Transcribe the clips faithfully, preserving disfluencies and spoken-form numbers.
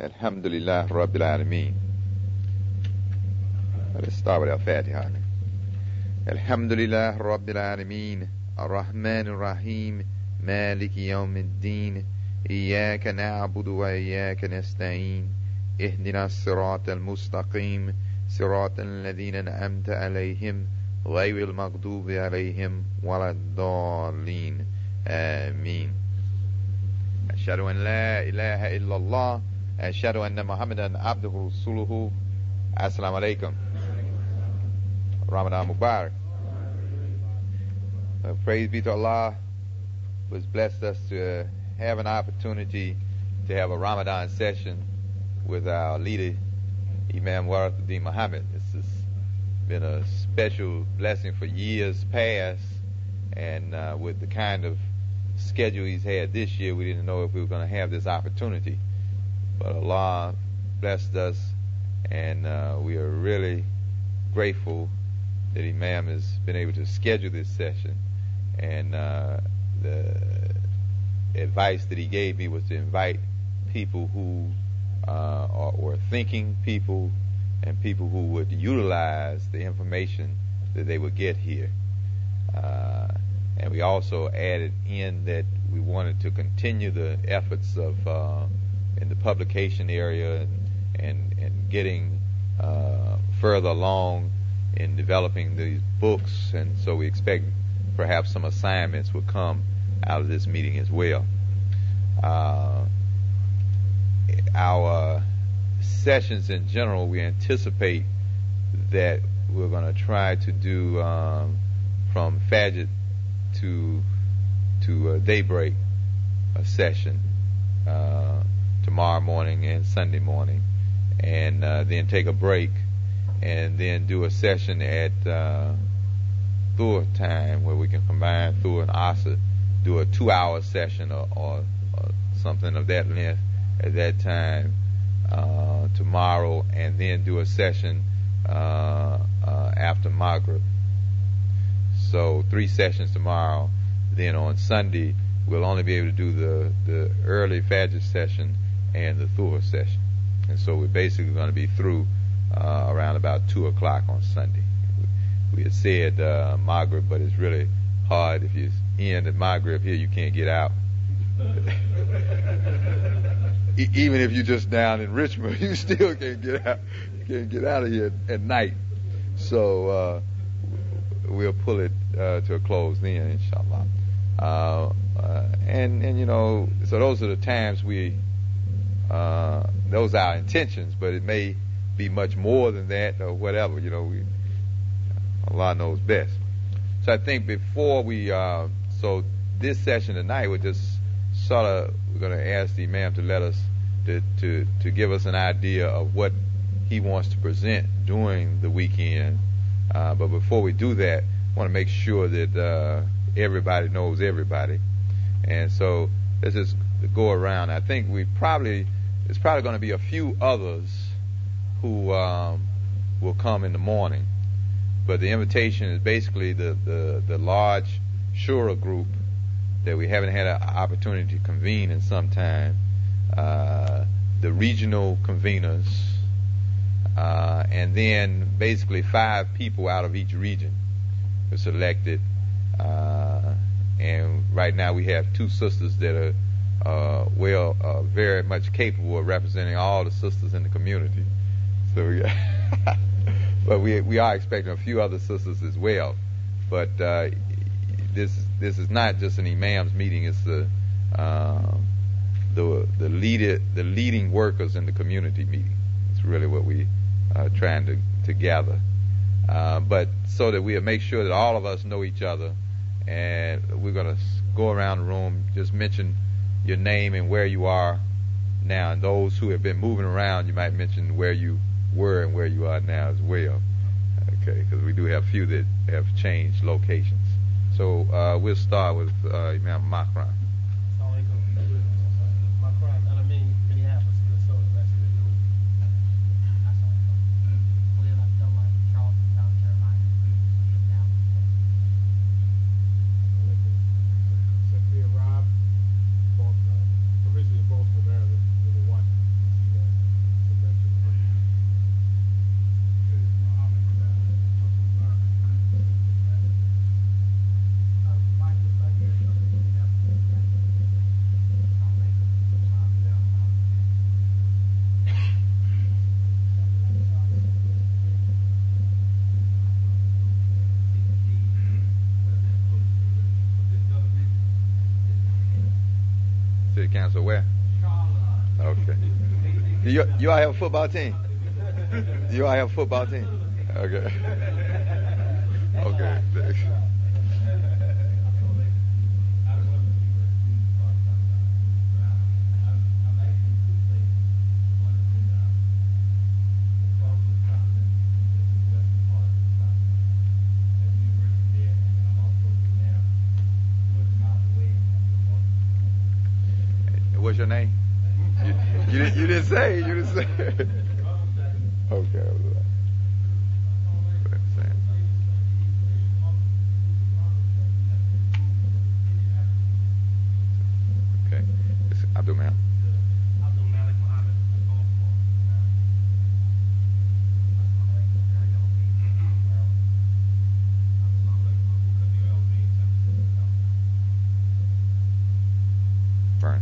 Alhamdulillah Rabbil Alameen. Let's start with Al-Fatiha. Alhamdulillah Rabbil Alameen. Ar-Rahman Ar-Rahim. Maliki Yawm Ad-Din. Iyaka na'budu wa iyaka nasta'in. Ihdina as-sirata al-mustaqim. Sirata alladhina an'amta alayhim. غير المغضوب عليهم ولا الضالين آمين. أشهد أن لا إله إلا الله. أشهد أن محمدا عبده ورسوله. Assalamu alaikum. Ramadan Mubarak. Uh, praise be to Allah who has blessed us to uh, have an opportunity to have a Ramadan session with our leader, Imam Warathuddin Muhammad. This has been a special blessing for years past, and uh, with the kind of schedule he's had this year, we didn't know if we were going to have this opportunity. But Allah blessed us, and uh, we are really grateful that Imam has been able to schedule this session. And uh, the advice that he gave me was to invite people who uh, are, were thinking people and people who would utilize the information that they would get here. Uh, and we also added in that we wanted to continue the efforts of uh, in the publication area and and, and getting uh, further along in developing these books, and so we expect perhaps some assignments will come out of this meeting as well. Uh, our sessions in general, we anticipate that we're going to try to do um, from Fajr to to uh, daybreak a session uh, tomorrow morning and Sunday morning, and uh, then take a break, and then do a session at uh, Dhuhr time where we can combine Dhuhr and Asr, do a two-hour session or, or, or something of that length at that time uh, tomorrow, and then do a session uh, uh, after Maghrib. So three sessions tomorrow. Then on Sunday we'll only be able to do the, the early Fajr session and the Dhuhr session. And so we're basically going to be through uh, around about two o'clock on Sunday. We had said uh, Maghrib, but it's really hard. If you end at Maghrib here, you can't get out. e- even if you're just down in Richmond, you still can't get out. You can't get out of here at, at night. So uh, we'll pull it uh, to a close then, inshallah. Uh, uh, and and you know, so those are the times we. Uh, those are our intentions, but it may be much more than that or whatever. You know, we, Allah knows best. So I think before we, uh, so this session tonight, we're just sort of, we're going to ask the Imam to let us, to, to, to give us an idea of what he wants to present during the weekend. Uh, but before we do that, I want to make sure that uh, everybody knows everybody. And so let's just go around. I think we probably, there's probably going to be a few others who um, will come in the morning. But the invitation is basically the, the, the large Shura group that we haven't had an opportunity to convene in some time, uh, the regional conveners, uh, and then basically five people out of each region were selected. Uh, and right now we have two sisters that are uh, well, uh, very much capable of representing all the sisters in the community. So we But we we are expecting a few other sisters as well. But uh, this this is not just an imam's meeting. It's the uh, the the leader the leading workers in the community meeting. It's really what we are trying to to gather. Uh, but so that we'll make sure that all of us know each other, and we're going to go around the room, just mention your name and where you are now. And those who have been moving around, you might mention where you were and where you are now as well, okay, because we do have a few that have changed locations. So uh, we'll start with uh, Imam Makram. Originally in Baltimore, Maryland, living in Washington, D C now. council where? Okay. Do you, you all have a football team? Do you all have a football team? Okay. Okay. Thanks. What's your name? You, you, didn't, you didn't say. You didn't say. Okay. Okay. It's Abdul Malik. Abdul Malik Muhammad. Fern.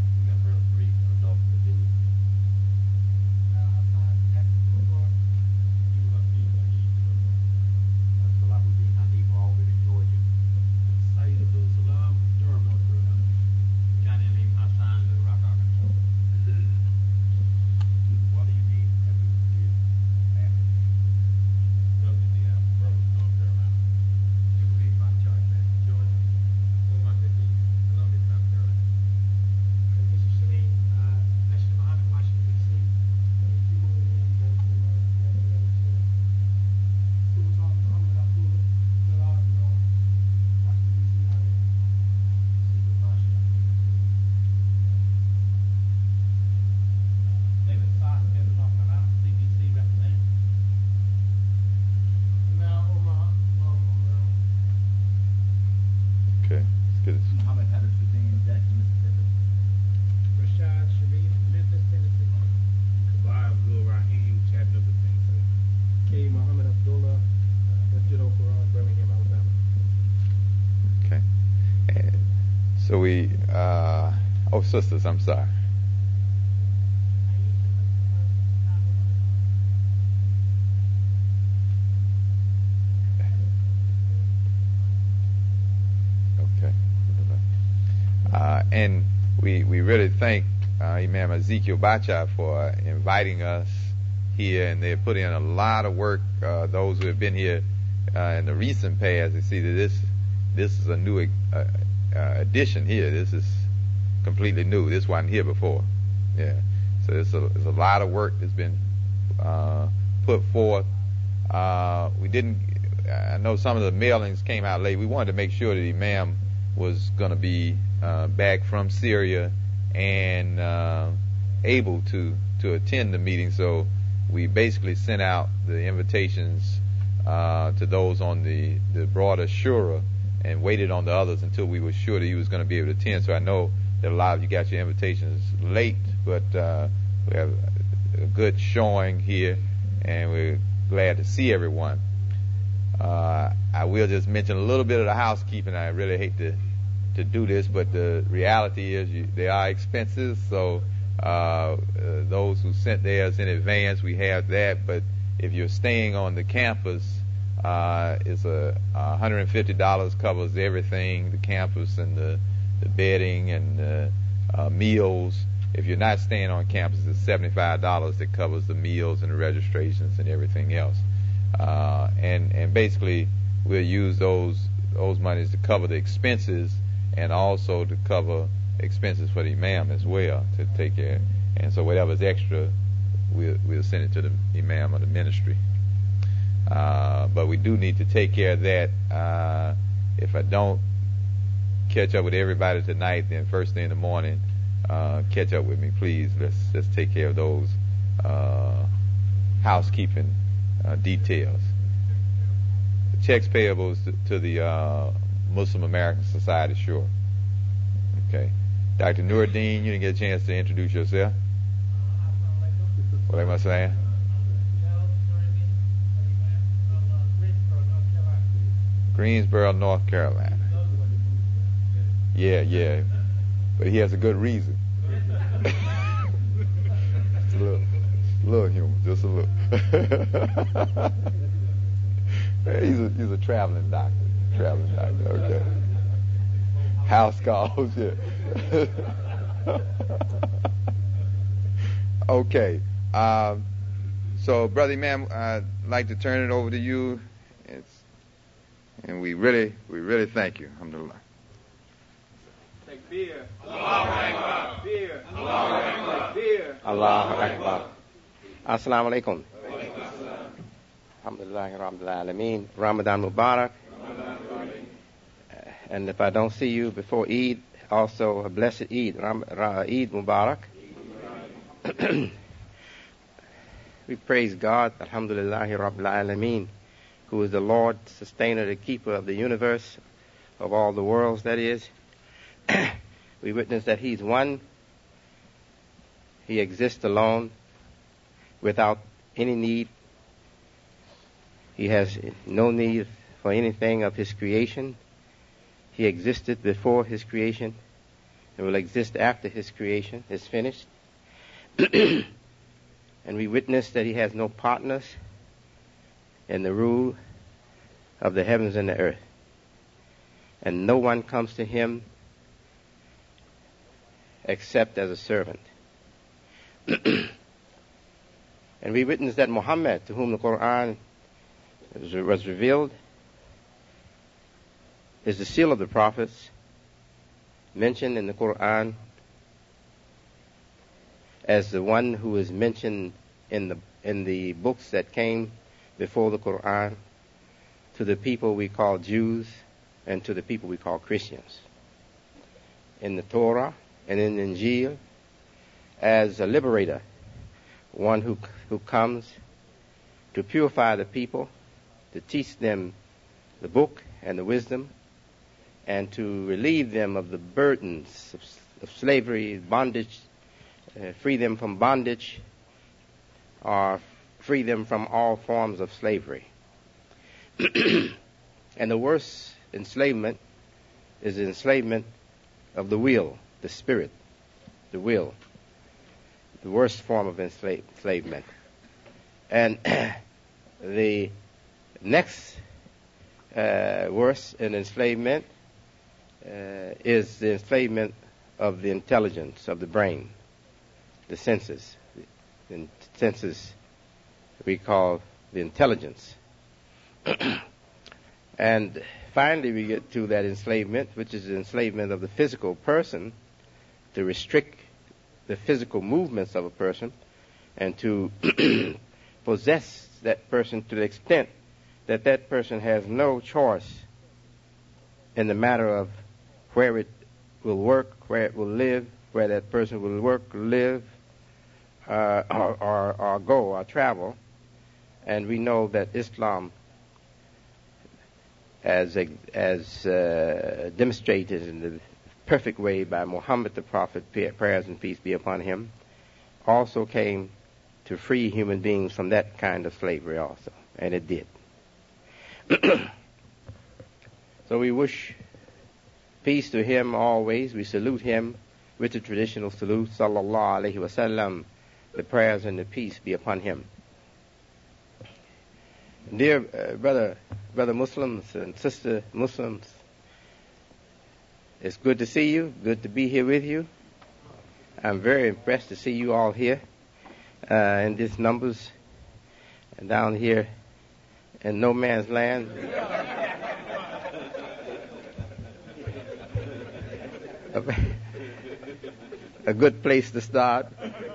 So we, uh, oh, sisters, I'm sorry. Okay. Uh, and we we really thank uh, Imam Ezekiel Bacha for inviting us here, and they put in a lot of work. Uh, those who have been here uh, in the recent past, they see that this this is a new uh, uh, addition here. This is completely new. This wasn't here before. Yeah. So there's a, there's a lot of work that's been uh, put forth. Uh, we didn't. I know some of the mailings came out late. We wanted to make sure that Imam was going to be uh, back from Syria and uh, able to to attend the meeting. So we basically sent out the invitations uh, to those on the the broader shura and waited on the others until we were sure that he was going to be able to attend. So I know that a lot of you got your invitations late, but uh, we have a good showing here, and we're glad to see everyone. Uh, I will just mention a little bit of the housekeeping. I really hate to to do this, but the reality is you, they are expenses. So uh, uh, those who sent theirs in advance, we have that. But if you're staying on the campus, uh, it's a one hundred fifty dollars covers everything, the campus and the, the bedding and the uh, meals. If you're not staying on campus, it's seventy-five dollars that covers the meals and the registrations and everything else. Uh, and and basically we'll use those those monies to cover the expenses and also to cover expenses for the imam as well to take care. And so whatever's extra, we'll we'll send it to the imam or the ministry. Uh, but we do need to take care of that. Uh, if I don't catch up with everybody tonight, then first thing in the morning, uh, catch up with me, please. Let's let's take care of those uh, housekeeping uh, details. The checks payables to, to the uh, Muslim American Society, sure. Okay. Doctor Nuruddin, you didn't get a chance to introduce yourself. What am I saying? Greensboro, North Carolina. Yeah, yeah. But he has a good reason. Just a little, a little humor, just a little. he's a he's a traveling doctor. Traveling doctor, okay. House calls, yeah. Okay. Um, so, Brother Imam, I'd like to turn it over to you. It's, and we really, we really thank you. Alhamdulillah. Takbir. Allahu Akbar. Takbir. Allahu Akbar. Takbir. Allahu Akbar. Assalamu alaikum. Alhamdulillah Rabbil Alameen. Ramadan Mubarak. And if I don't see you before Eid, also a blessed Eid. Ram, Ra, Eid Mubarak. We praise God, Alhamdulillah Rabbil Alameen, who is the Lord, sustainer, the keeper of the universe, of all the worlds, that is. We witness that He's one. He exists alone, without any need. He has no need for anything of His creation. He existed before His creation and will exist after His creation is finished. And we witness that He has no partners in the rule of the heavens and the earth. And no one comes to Him except as a servant. And we witness that Muhammad, to whom the Quran was revealed, is the seal of the prophets, mentioned in the Quran as the one who is mentioned in the in the books that came before the Quran to the people we call Jews and to the people we call Christians. In the Torah and in the Injil, as a liberator, one who who comes to purify the people, to teach them the book and the wisdom, and to relieve them of the burdens of, of slavery, bondage, uh, free them from bondage, or free them from all forms of slavery. And the worst enslavement is the enslavement of the will, the spirit, the will, the worst form of ensla- enslavement. And the next uh, worse in enslavement uh, is the enslavement of the intelligence, of the brain, the senses. The senses we call the intelligence. And finally we get to that enslavement, which is the enslavement of the physical person, to restrict the physical movements of a person and to possess that person to the extent that that person has no choice in the matter of where it will work, where it will live, where that person will work, live, uh, or, or, or go or travel. And we know that Islam, as a, as uh, demonstrated in the perfect way by Muhammad the Prophet, prayers and peace be upon him, also came to free human beings from that kind of slavery also, and it did. So we wish peace to him always. We salute him with the traditional salute, sallallahu alaihi wasallam. The prayers and the peace be upon him. Dear uh, brother, brother Muslims and sister Muslims, it's good to see you, good to be here with you. I'm very impressed to see you all here uh, in these numbers and down here in no man's land. a, a good place to start.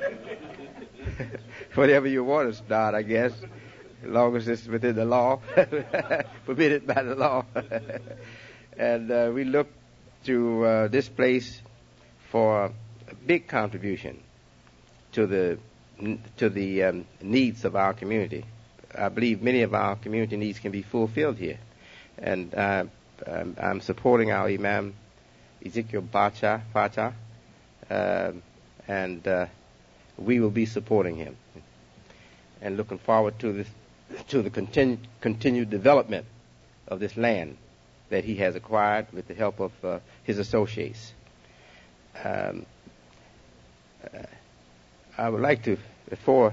Whatever you want to start, I guess, as long as it's within the law, permitted by the law. And uh, we look to uh, this place for a big contribution to the to the um, needs of our community. I believe many of our community needs can be fulfilled here, and uh, I'm, I'm supporting our Imam Ezekiel Bacha, Bacha, uh, and uh, we will be supporting him, and looking forward to this to the continu- continued development of this land that he has acquired with the help of uh, his associates. Um, uh, I would like to, before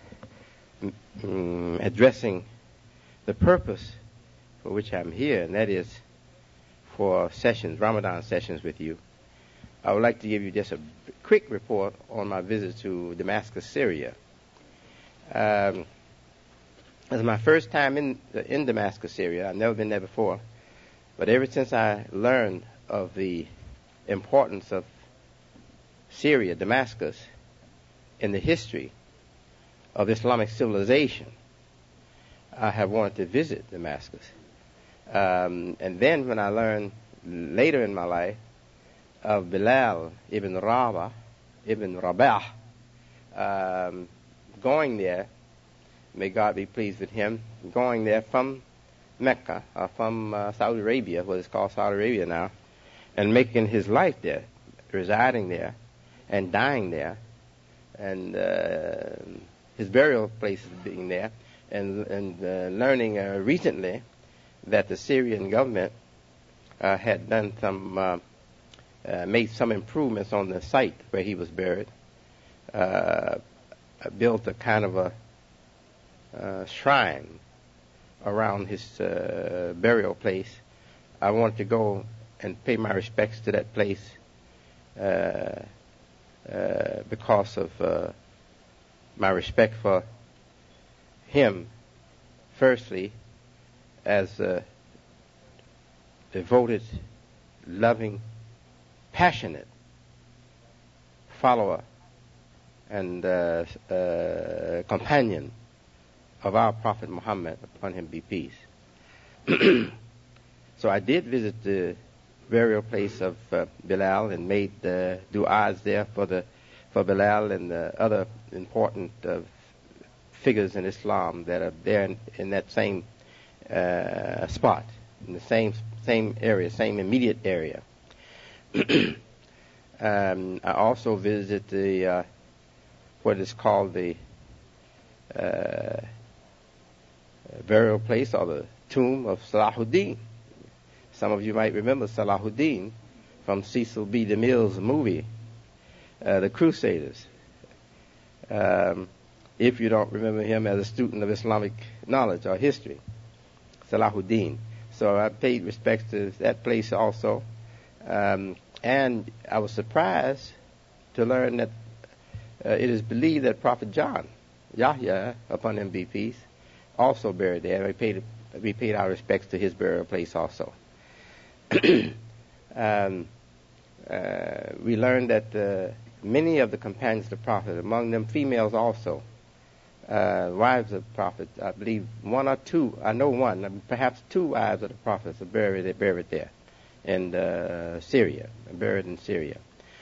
um, addressing the purpose for which I'm here, and that is for sessions, Ramadan sessions with you, I would like to give you just a quick report on my visit to Damascus, Syria. Um, this is my first time in in Damascus, Syria. I've never been there before. But ever since I learned of the importance of Syria, Damascus, in the history of Islamic civilization, I have wanted to visit Damascus. Um, and then when I learned later in my life of Bilal ibn Rabah, ibn Rabah, um, going there, may God be pleased with him, going there from Mecca, or from uh, Saudi Arabia, what is called Saudi Arabia now, and making his life there, residing there, and dying there, and uh, his burial place being there, and, and uh, learning uh, recently that the Syrian government uh, had done some, uh, uh, made some improvements on the site where he was buried, uh, built a kind of a uh, shrine around his uh, burial place. I wanted to go and pay my respects to that place uh, uh, because of uh, my respect for him, firstly, as a devoted, loving, passionate follower and uh, uh, companion of our Prophet Muhammad, upon him be peace. So I did visit the burial place of uh, Bilal and made uh, du'as there for the for Bilal and the other important uh, figures in Islam that are there in, in that same uh, spot, in the same same area, same immediate area. um, I also visited the uh, what is called the uh, burial place or the tomb of Salahuddin. Some of you might remember Salahuddin from Cecil B. DeMille's movie, uh, The Crusaders. Um, if you don't remember him as a student of Islamic knowledge or history, Salahuddin. So I paid respects to that place also. Um, and I was surprised to learn that uh, it is believed that Prophet John, Yahya, upon him be peace, also buried there. We paid, we paid our respects to his burial place also. um, uh, we learned that uh, many of the companions of the Prophet, among them females also, uh, wives of the Prophet, I believe one or two, I know one, perhaps two wives of the Prophet are buried, they're buried there in uh, Syria, buried in Syria.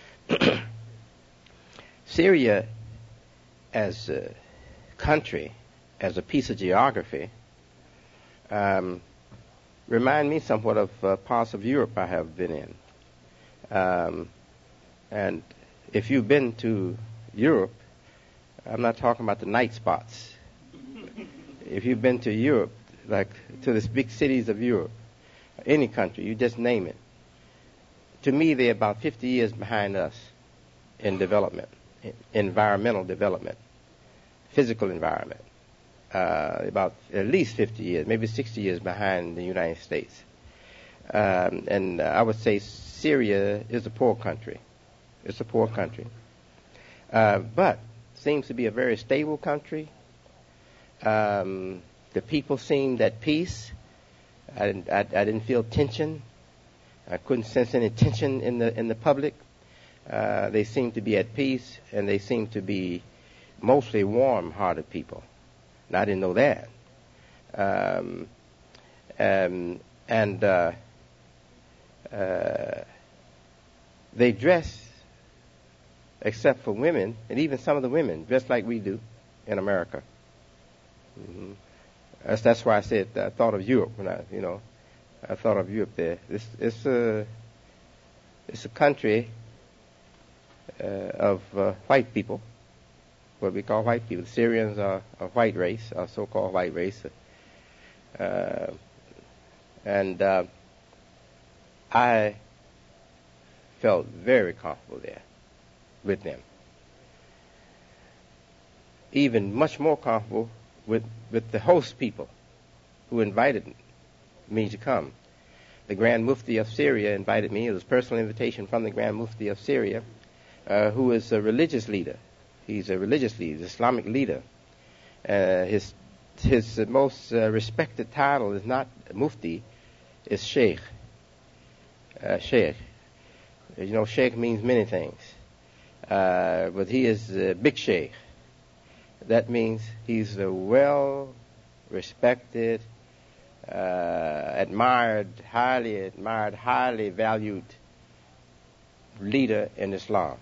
Syria as a country, as a piece of geography, um, remind me somewhat of uh, parts of Europe I have been in. Um, and if you've been to Europe, I'm not talking about the night spots. If you've been to Europe, like to the big cities of Europe, any country, you just name it. To me, they're about fifty years behind us in development, in environmental development, physical environment. Uh, about at least fifty years, maybe sixty years behind the United States. Um, and uh, I would say Syria is a poor country. It's a poor country. Uh, but seems to be a very stable country. Um, the people seemed at peace. I didn't, I, I didn't feel tension. I couldn't sense any tension in the in the public. Uh, they seemed to be at peace, and they seemed to be mostly warm-hearted people. And I didn't know that. Um, um, and uh, uh, they dress, except for women, and even some of the women, dress like we do in America. Mm-hmm. That's, that's why I said I thought of Europe when I, you know, I thought of Europe there. It's, it's a, it's a country uh, of uh, white people. What we call white people. The Syrians are a white race, a so-called white race. Uh, and uh, I felt very comfortable there with them. Even much more comfortable with, with the host people who invited me to come. the Grand Mufti of Syria invited me. It was a personal invitation from the Grand Mufti of Syria, uh, who is a religious leader. He's a religious leader, Islamic leader. Uh, his his uh, most uh, respected title is not Mufti, it's Sheikh. Uh, Sheikh. You know, Sheikh means many things. Uh, but he is a big Sheikh. That means he's a well-respected, uh, admired, highly admired, highly valued leader in Islam.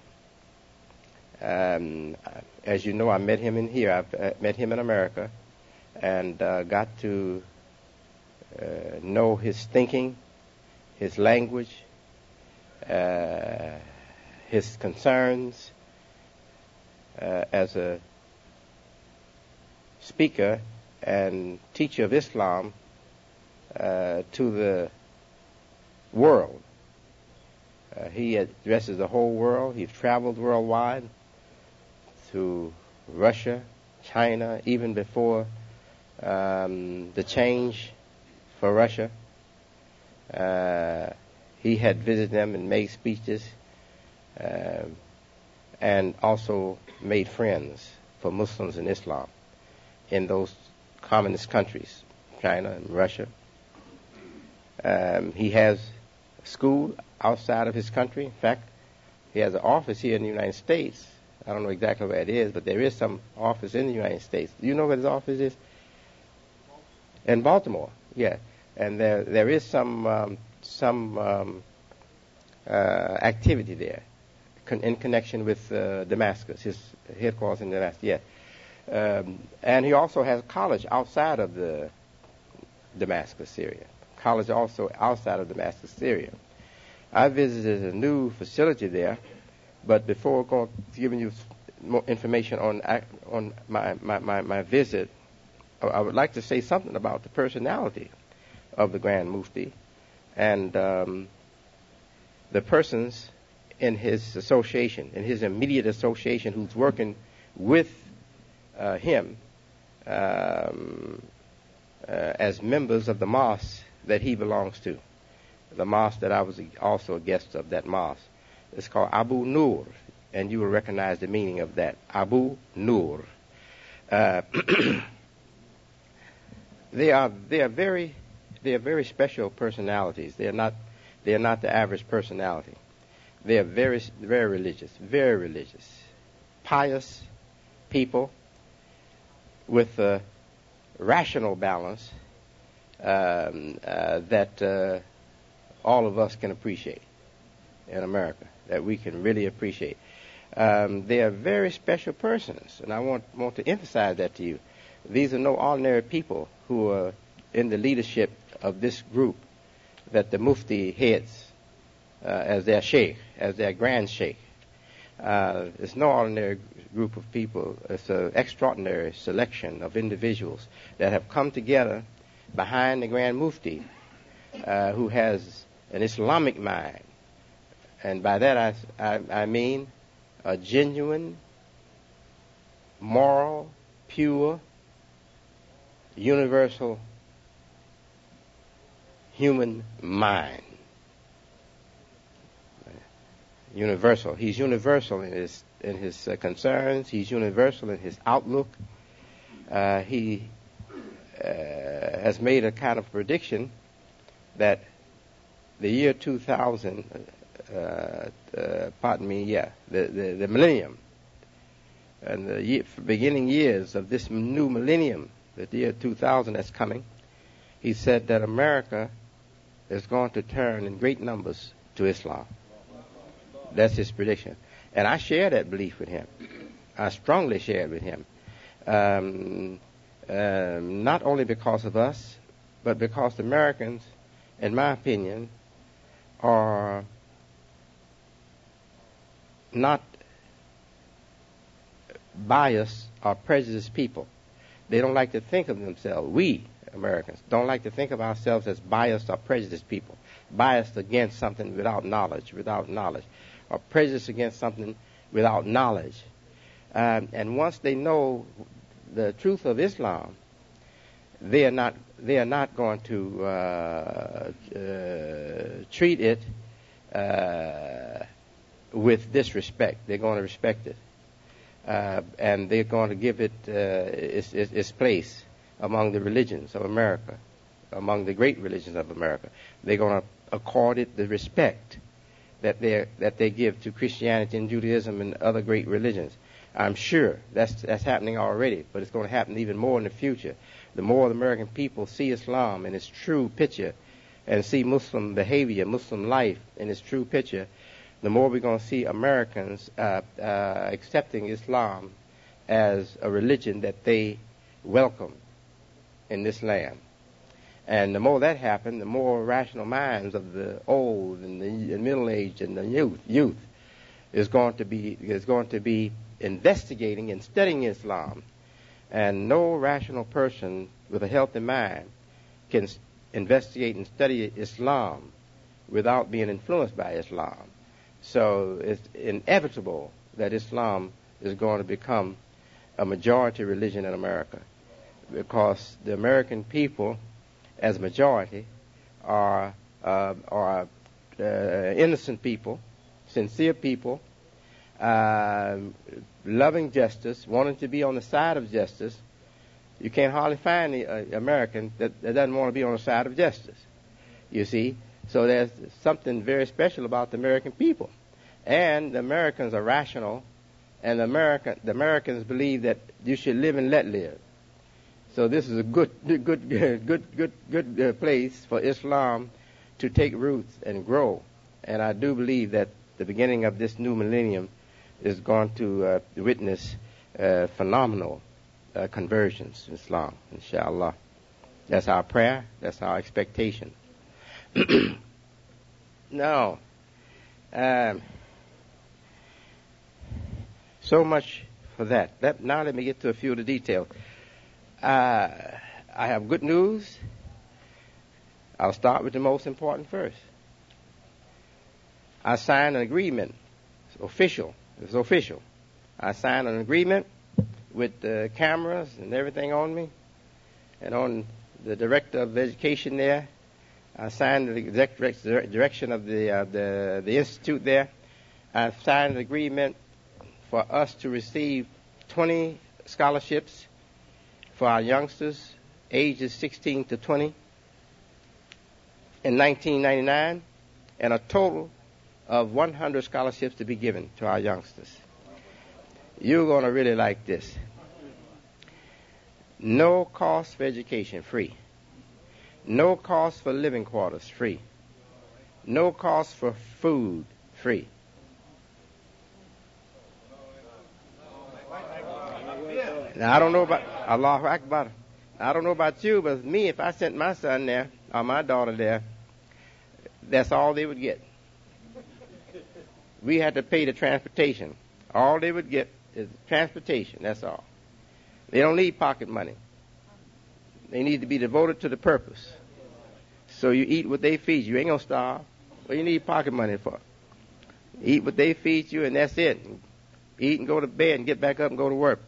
Um, as you know, I met him in here. I've uh, met him in America and uh, got to uh, know his thinking, his language, uh, his concerns uh, as a speaker and teacher of Islam uh, to the world. Uh, he addresses the whole world. He's traveled worldwide to Russia, China, even before um, the change for Russia. Uh, he had visited them and made speeches uh, and also made friends for Muslims in Islam in those communist countries, China and Russia. Um, he has a school outside of his country. In fact, he has an office here in the United States. I don't know exactly where it is, but there is some office in the United States. Do you know where his office is? In Baltimore, yeah. And there there is some um, some um, uh, activity there con- in connection with uh, Damascus, his headquarters in Damascus, yeah. Um, and he also has a college outside of the Damascus, Syria. College also outside of Damascus, Syria. I visited a new facility there, but before going, giving you more information on on my, my, my, my visit, I would like to say something about the personality of the Grand Mufti and um, the persons in his association, in his immediate association, who's working with uh, him um, uh, as members of the mosque that he belongs to. The mosque that I was also a guest of, that mosque. It's called Abu Nur, and you will recognize the meaning of that. Abu Nur. Uh, they are they are very they are very special personalities. They are not they are not the average personality. They are very very religious, very religious, pious people with a rational balance um, uh, that uh, all of us can appreciate in America, that we can really appreciate. Um, they are very special persons, and I want want to emphasize that to you. These are no ordinary people who are in the leadership of this group that the Mufti heads uh, as their sheikh, as their grand sheikh. Uh, it's no ordinary group of people. It's an extraordinary selection of individuals that have come together behind the Grand Mufti, uh, who has an Islamic mind. And by that I, I, I mean a genuine, moral, pure, universal human mind. Universal. He's universal in his in his uh, concerns. He's universal in his outlook. Uh, he uh, has made a kind of prediction that the year two thousand, uh, uh, pardon me, yeah, the, the, the millennium, and the year, beginning years of this new millennium, the year two thousand that's coming, he said that America is going to turn in great numbers to Islam. That's his prediction. And I share that belief with him. I strongly share it with him. Um, uh, not only because of us, but because the Americans, in my opinion, are not biased or prejudiced people. They don't like to think of themselves, we Americans, don't like to think of ourselves as biased or prejudiced people, biased against something without knowledge, without knowledge, or prejudiced against something without knowledge. Um, and once they know the truth of Islam, they are not they are not going to uh, uh, treat it uh, with disrespect. They're going to respect it, uh, and they're going to give it uh, its, its, its place among the religions of America, among the great religions of America. They're going to accord it the respect that they that they give to Christianity and Judaism and other great religions. I'm sure that's that's happening already, but it's going to happen even more in the future. The more the American people see Islam in its true picture and see Muslim behavior, Muslim life in its true picture, the more we're going to see Americans uh, uh, accepting Islam as a religion that they welcome in this land. And the more that happens, the more rational minds of the old and the middle-aged and the youth youth is going to be is going to be investigating and studying Islam. And no rational person with a healthy mind can s- investigate and study Islam without being influenced by Islam. So it's inevitable that Islam is going to become a majority religion in America, because the American people, as a majority, are uh, are uh, innocent people, sincere people, uh, loving justice, wanting to be on the side of justice. You can't hardly find the uh, American that, that doesn't want to be on the side of justice, you see. So there's something very special about the American people. And the Americans are rational, and the, American, the Americans believe that you should live and let live. So this is a good, good, good, good, good, good uh, place for Islam to take roots and grow. And I do believe that the beginning of this new millennium is going to uh, witness uh, phenomenal uh, conversions in Islam, inshallah. That's our prayer. That's our expectation. Now, um, so much for that. Let, now let me get to a few of the details. Uh, I have good news. I'll start with the most important first. I signed an agreement. It's official. It's official. I signed an agreement with the cameras and everything on me, and on the director of education there. I signed the exec direction of the, uh, the the institute there. I signed an agreement for us to receive twenty scholarships for our youngsters, ages sixteen to twenty, in nineteen ninety-nine, and a total of one hundred scholarships to be given to our youngsters. You're going to really like this. No cost for education, free. No cost for living quarters, free. No cost for food, free. Now, I don't know about Allahu Akbar. I don't know about you, but me, if I sent my son there or my daughter there, that's all they would get. We had to pay the transportation. All they would get is transportation, that's all. They don't need pocket money. They need to be devoted to the purpose. So you eat what they feed you. You ain't going to starve. What do you need pocket money for? Eat what they feed you, and that's it. Eat and go to bed and get back up and go to work.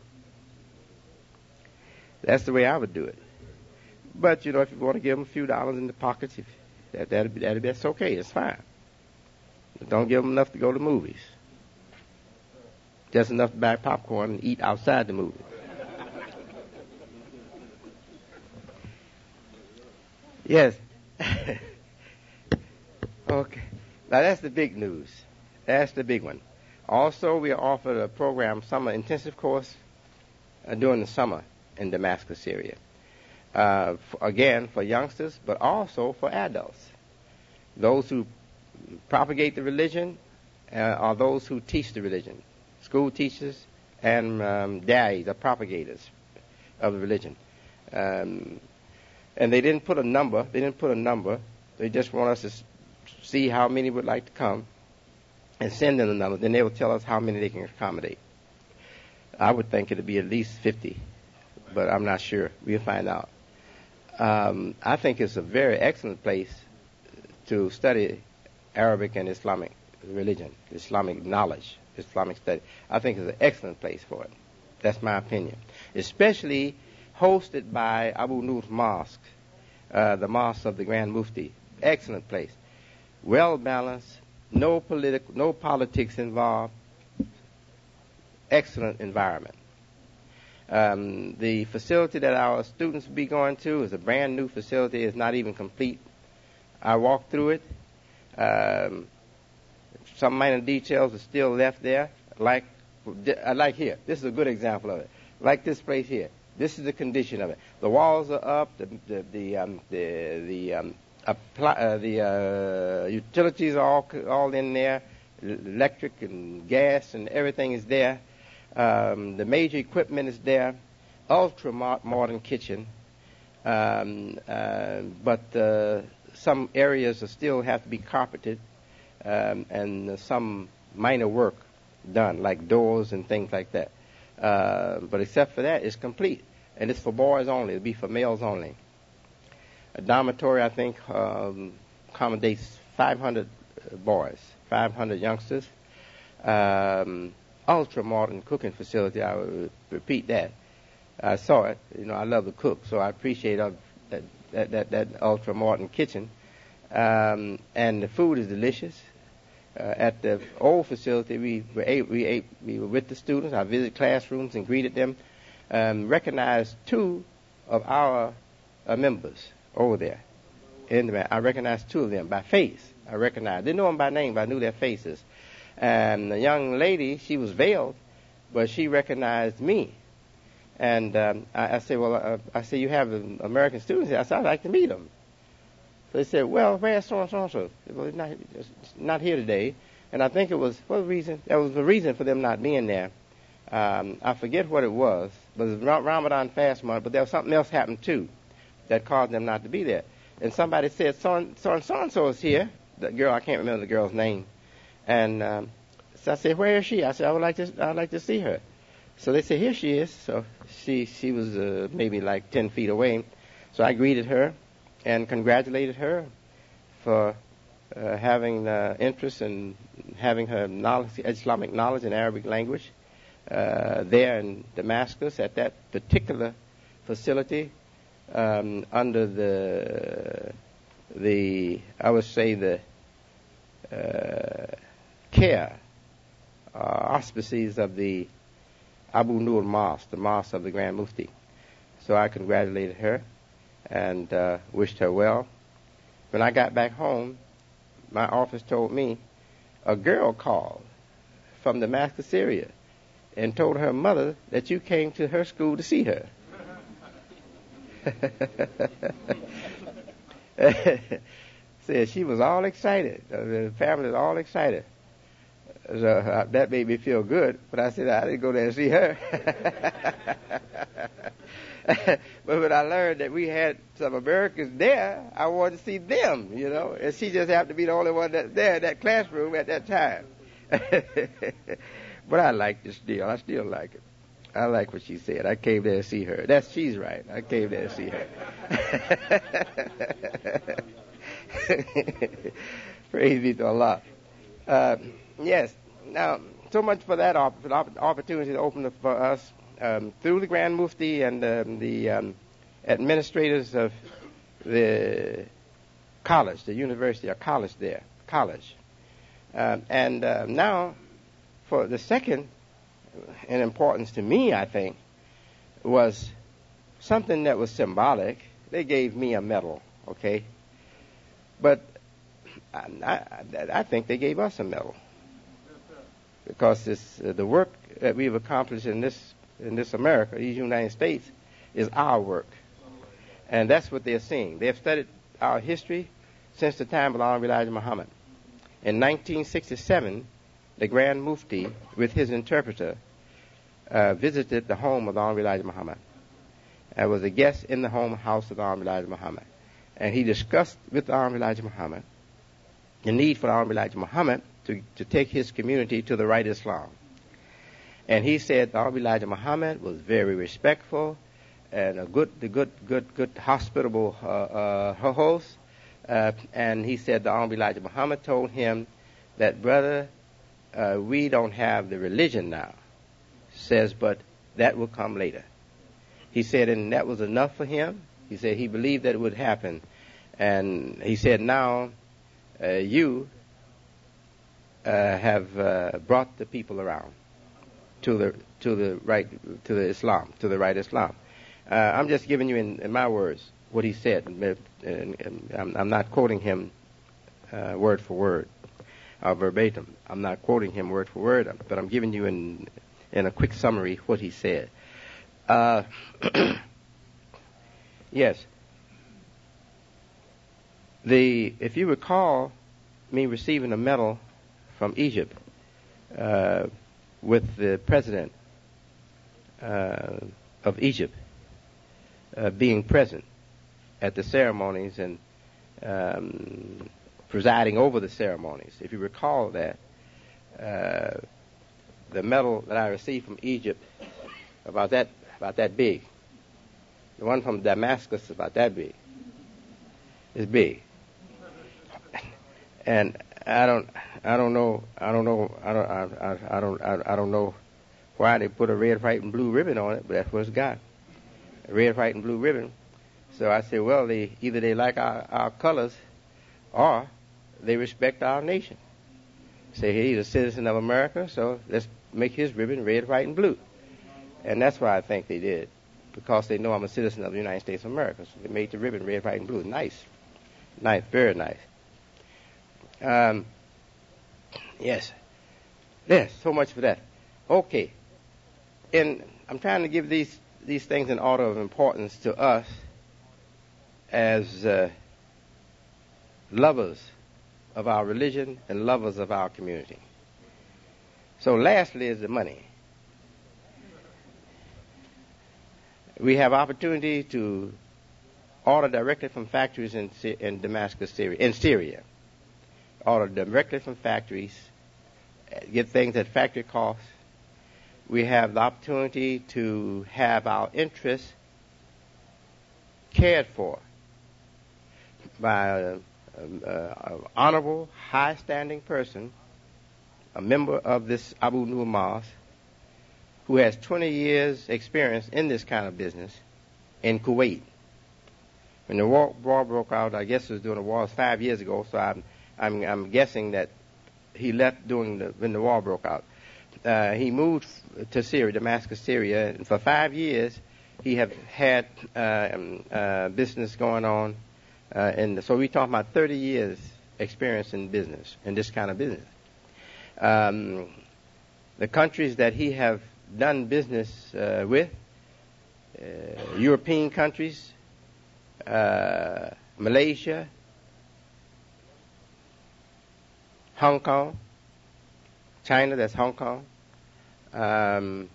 That's the way I would do it. But, you know, if you want to give them a few dollars in the pockets, if that, that'd be, that'd be, that's okay. It's fine. But don't give them enough to go to movies. Just enough to buy popcorn and eat outside the movie. Yes. Okay. Now that's the big news. That's the big one. Also, we offered a program, summer intensive course, uh, during the summer in Damascus area. Uh, f- again, for youngsters, but also for adults. Those who propagate the religion uh, are those who teach the religion. School teachers and um, da'is are propagators of the religion. Um, and they didn't put a number. They didn't put a number. They just want us to s- see how many would like to come and send them the number. Then they will tell us how many they can accommodate. I would think it would be at least fifty, but I'm not sure. We'll find out. Um, I think it's a very excellent place to study Arabic and Islamic religion, Islamic knowledge, Islamic study. I think it's an excellent place for it. That's my opinion. Especially hosted by Abu Nur Mosque, uh, the mosque of the Grand Mufti. Excellent place. Well balanced, no political, no politics involved. Excellent environment. Um, the facility that our students will be going to is a brand new facility. It's not even complete. I walked through it. Um, some minor details are still left there. Like, like here. This is a good example of it. Like this place here. This is the condition of it. The walls are up. The the the um, the, the um, apply, uh, the uh, utilities are all all in there. Electric and gas and everything is there. Um, the major equipment is there. Ultra modern kitchen. Um, uh, but uh, some areas are still have to be carpeted, um, and uh, some minor work done, like doors and things like that. Uh, but except for that, it's complete. And it's for boys only. It'll be for males only. A dormitory, I think, um, accommodates five hundred boys, five hundred youngsters. Um, ultra-modern cooking facility, I would repeat that. I saw it. You know, I love to cook, so I appreciate uh, that, that, that, that ultra-modern kitchen. Um, and the food is delicious. Uh, at the old facility, we were ate, we ate, we were with the students. I visited classrooms and greeted them. Um, recognized two of our uh, members over there. In the, I recognized two of them by face. I recognized. Didn't know them by name, but I knew their faces. And the young lady, she was veiled, but she recognized me. And um, I, I said, well, uh, I said, you have American students here. I said, I'd like to meet them. So they said, well, where's so and so and so? Well, it's not, it's not here today. And I think it was, what was the reason? That was the reason for them not being there. Um, I forget what it was, but it was Ramadan fast month, but there was something else happened too that caused them not to be there. And somebody said, so and so and so, and so is here. The girl, I can't remember the girl's name. And um, so I said, where is she? I said, I would like to, I'd like to see her. So they said, here she is. So she, she was uh, maybe like ten feet away. So I greeted her and congratulated her for uh, having uh, interest in having her knowledge, Islamic knowledge and Arabic language uh, there in Damascus at that particular facility um, under the the I would say the uh, care uh, auspices of the Abu Nur Mosque, the mosque of the Grand Mufti. So I congratulated her and uh, wished her well. When I got back home, my office told me a girl called from Damascus, Syria, and told her mother that you came to her school to see her. Said she was all excited. The family was all excited. So uh, that made me feel good. But I said I didn't go there and see her. But when I learned that we had some Americans there, I wanted to see them, you know. And she just happened to be the only one that's there in that classroom at that time. But I like this deal. I still like it. I like what she said. I came there to see her. That's she's right. I came there to see her. Praise be to Allah. Uh, yes. Now, so much for that op- opportunity to open up for us um, through the Grand Mufti and um, the um, administrators of the college, the university or college there, college. Um, and uh, now, for the second in importance to me, I think, was something that was symbolic. They gave me a medal, okay? But I, I, I think they gave us a medal because this, uh, the work that we've accomplished in this in this America, these United States, is our work, and that's what they're seeing. They have studied our history since the time of Honorable Elijah Muhammad. In nineteen sixty-seven, the Grand Mufti, with his interpreter, uh, visited the home of the Honorable Elijah Muhammad and was a guest in the home house of the Honorable Elijah Muhammad. And he discussed with the Honorable Elijah Muhammad the need for the Honorable Elijah Muhammad to, to take his community to the right Islam. And he said the Honorable Elijah Muhammad was very respectful and a good, the good, good, good, hospitable uh, uh, host. Uh, and he said the Honorable Elijah Muhammad told him that, brother, uh, we don't have the religion now. Says, but that will come later. He said, and that was enough for him. He said he believed that it would happen. And he said, now uh, you uh, have uh, brought the people around to the to the right to the Islam, to the right Islam. Uh, I'm just giving you in, in my words what he said. And, and I'm, I'm not quoting him uh, word for word, uh, verbatim. I'm not quoting him word for word, but I'm giving you in in a quick summary what he said. Uh, yes. The if you recall me receiving a medal from Egypt uh, with the president uh, of Egypt uh, being present at the ceremonies and um, presiding over the ceremonies. If you recall that, uh, the medal that I received from Egypt, about that about that big. The one from Damascus is about that big. It's big. And I don't, I don't know, I don't know, I don't, I, I, I don't, I, I don't know why they put a red, white, and blue ribbon on it, but that's what it's got. A red, white, and blue ribbon. So I said, well, they either they like our, our colors, or they respect our nation. Say he's a citizen of America, so let's make his ribbon red, white, and blue. And that's why I think they did, because they know I'm a citizen of the United States of America. So they made the ribbon red, white, and blue. Nice, nice, very nice. Um, yes. Yes, so much for that. Okay. And I'm trying to give these, these things in order of importance to us as uh, lovers of our religion and lovers of our community. So lastly is the money. We have opportunity to order directly from factories in, in Damascus, Syria, in Syria. Order directly from factories, get things at factory cost. We have the opportunity to have our interests cared for by an honorable, high-standing person, a member of this Abu Nur Mosque, who has twenty years experience in this kind of business in Kuwait. When the war, war broke out, I guess it was during the war, it was five years ago, so I'm I'm, I'm guessing that he left during the, when the war broke out. Uh, he moved to Syria, Damascus, Syria, and for five years he have had uh, um, uh, business going on. Uh, and so we're talking about thirty years experience in business, in this kind of business. Um, the countries that he have done business uh, with, uh, European countries, uh, Malaysia, Hong Kong, China, that's Hong Kong, um,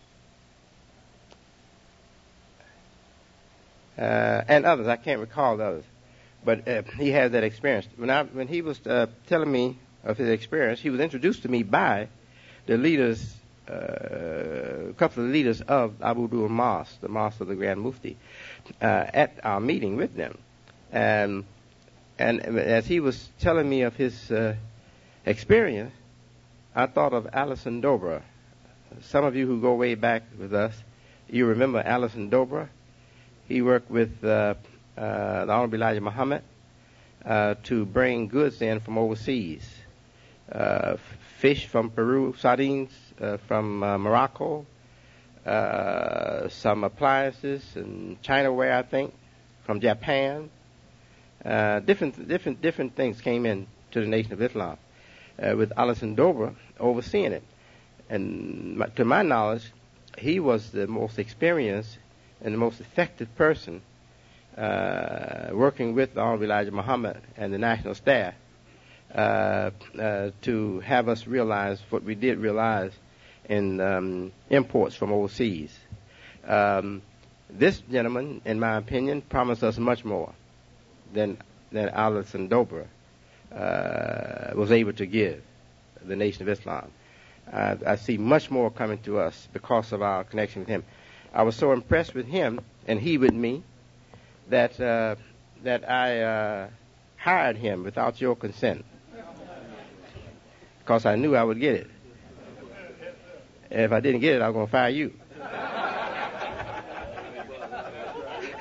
uh, and others. I can't recall the others, but uh, he has that experience. When I, when he was uh, telling me of his experience, he was introduced to me by the leaders, uh, a couple of the leaders of Abu Nur Mosque, the Mosque of the Grand Mufti, uh, at our meeting with them, and and as he was telling me of his uh, experience, I thought of Allison Dobra. Some of you who go way back with us, you remember Allison Dobra. He worked with uh, uh, the Honorable Elijah Muhammad uh, to bring goods in from overseas. Uh, fish from Peru, sardines uh, from uh, Morocco, uh, some appliances and Chinaware, I think, from Japan. Uh, different, different, different things came in to the Nation of Islam. Uh, with Allison Dobra overseeing it. And my, to my knowledge, he was the most experienced and the most effective person uh, working with the Honorable Elijah Muhammad and the national staff uh, uh, to have us realize what we did realize in um, imports from overseas. Um, this gentleman, in my opinion, promised us much more than, than Allison Dobra Uh, was able to give the Nation of Islam. Uh, I see much more coming to us because of our connection with him. I was so impressed with him, and he with me, that uh, that I uh, hired him without your consent, because I knew I would get it. If I didn't get it, I was going to fire you.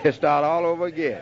Start all over again.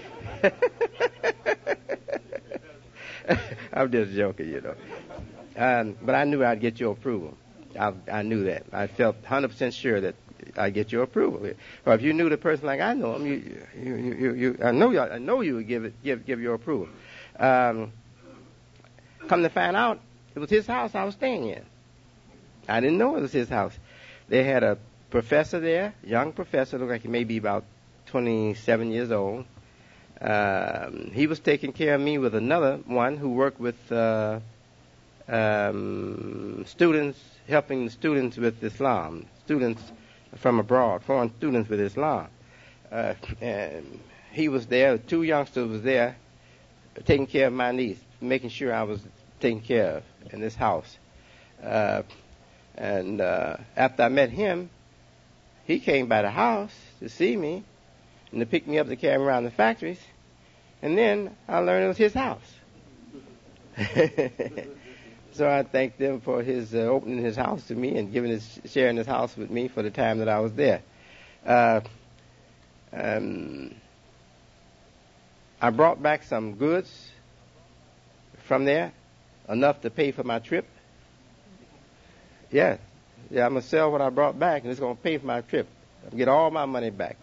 I'm just joking, you know. Um, but I knew I'd get your approval. I, I knew that. I felt one hundred percent sure that I'd get your approval. Or if you knew the person like I know him, you, you, you, you, you I know, you, I know you would give it, give, give your approval. Um, come to find out, it was his house I was staying in. I didn't know it was his house. They had a professor there, young professor, looked like he may be about twenty-seven years old. Um, he was taking care of me with another one who worked with uh, um, students, helping the students with Islam, students from abroad, foreign students with Islam. Uh, and he was there, two youngsters was there, taking care of my niece, making sure I was taken care of in this house. Uh, and uh, after I met him, he came by the house to see me and to pick me up to carry me around the factories. And then I learned it was his house. So I thanked them for his uh, opening his house to me and giving his, sharing his house with me for the time that I was there. Uh, um, I brought back some goods from there, enough to pay for my trip. Yeah, yeah, I'm going to sell what I brought back, and it's going to pay for my trip. I'll get all my money back.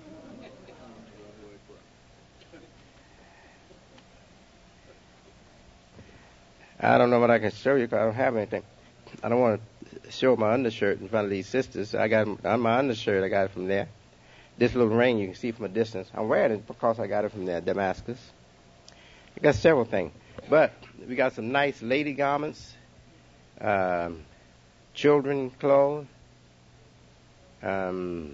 I don't know what I can show you because I don't have anything. I don't want to show my undershirt in front of these sisters. I got on my undershirt. I got it from there. This little ring you can see from a distance. I'm wearing it because I got it from there, Damascus. I got several things, but we got some nice lady garments, um, children clothes, um,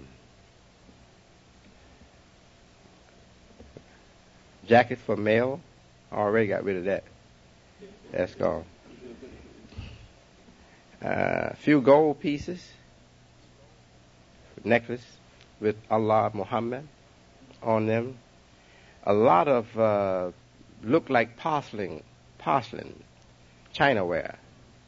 jackets for male. I already got rid of that. That's gone. A uh, few gold pieces, necklace with Allah Muhammad on them. A lot of uh, look like porcelain, porcelain, chinaware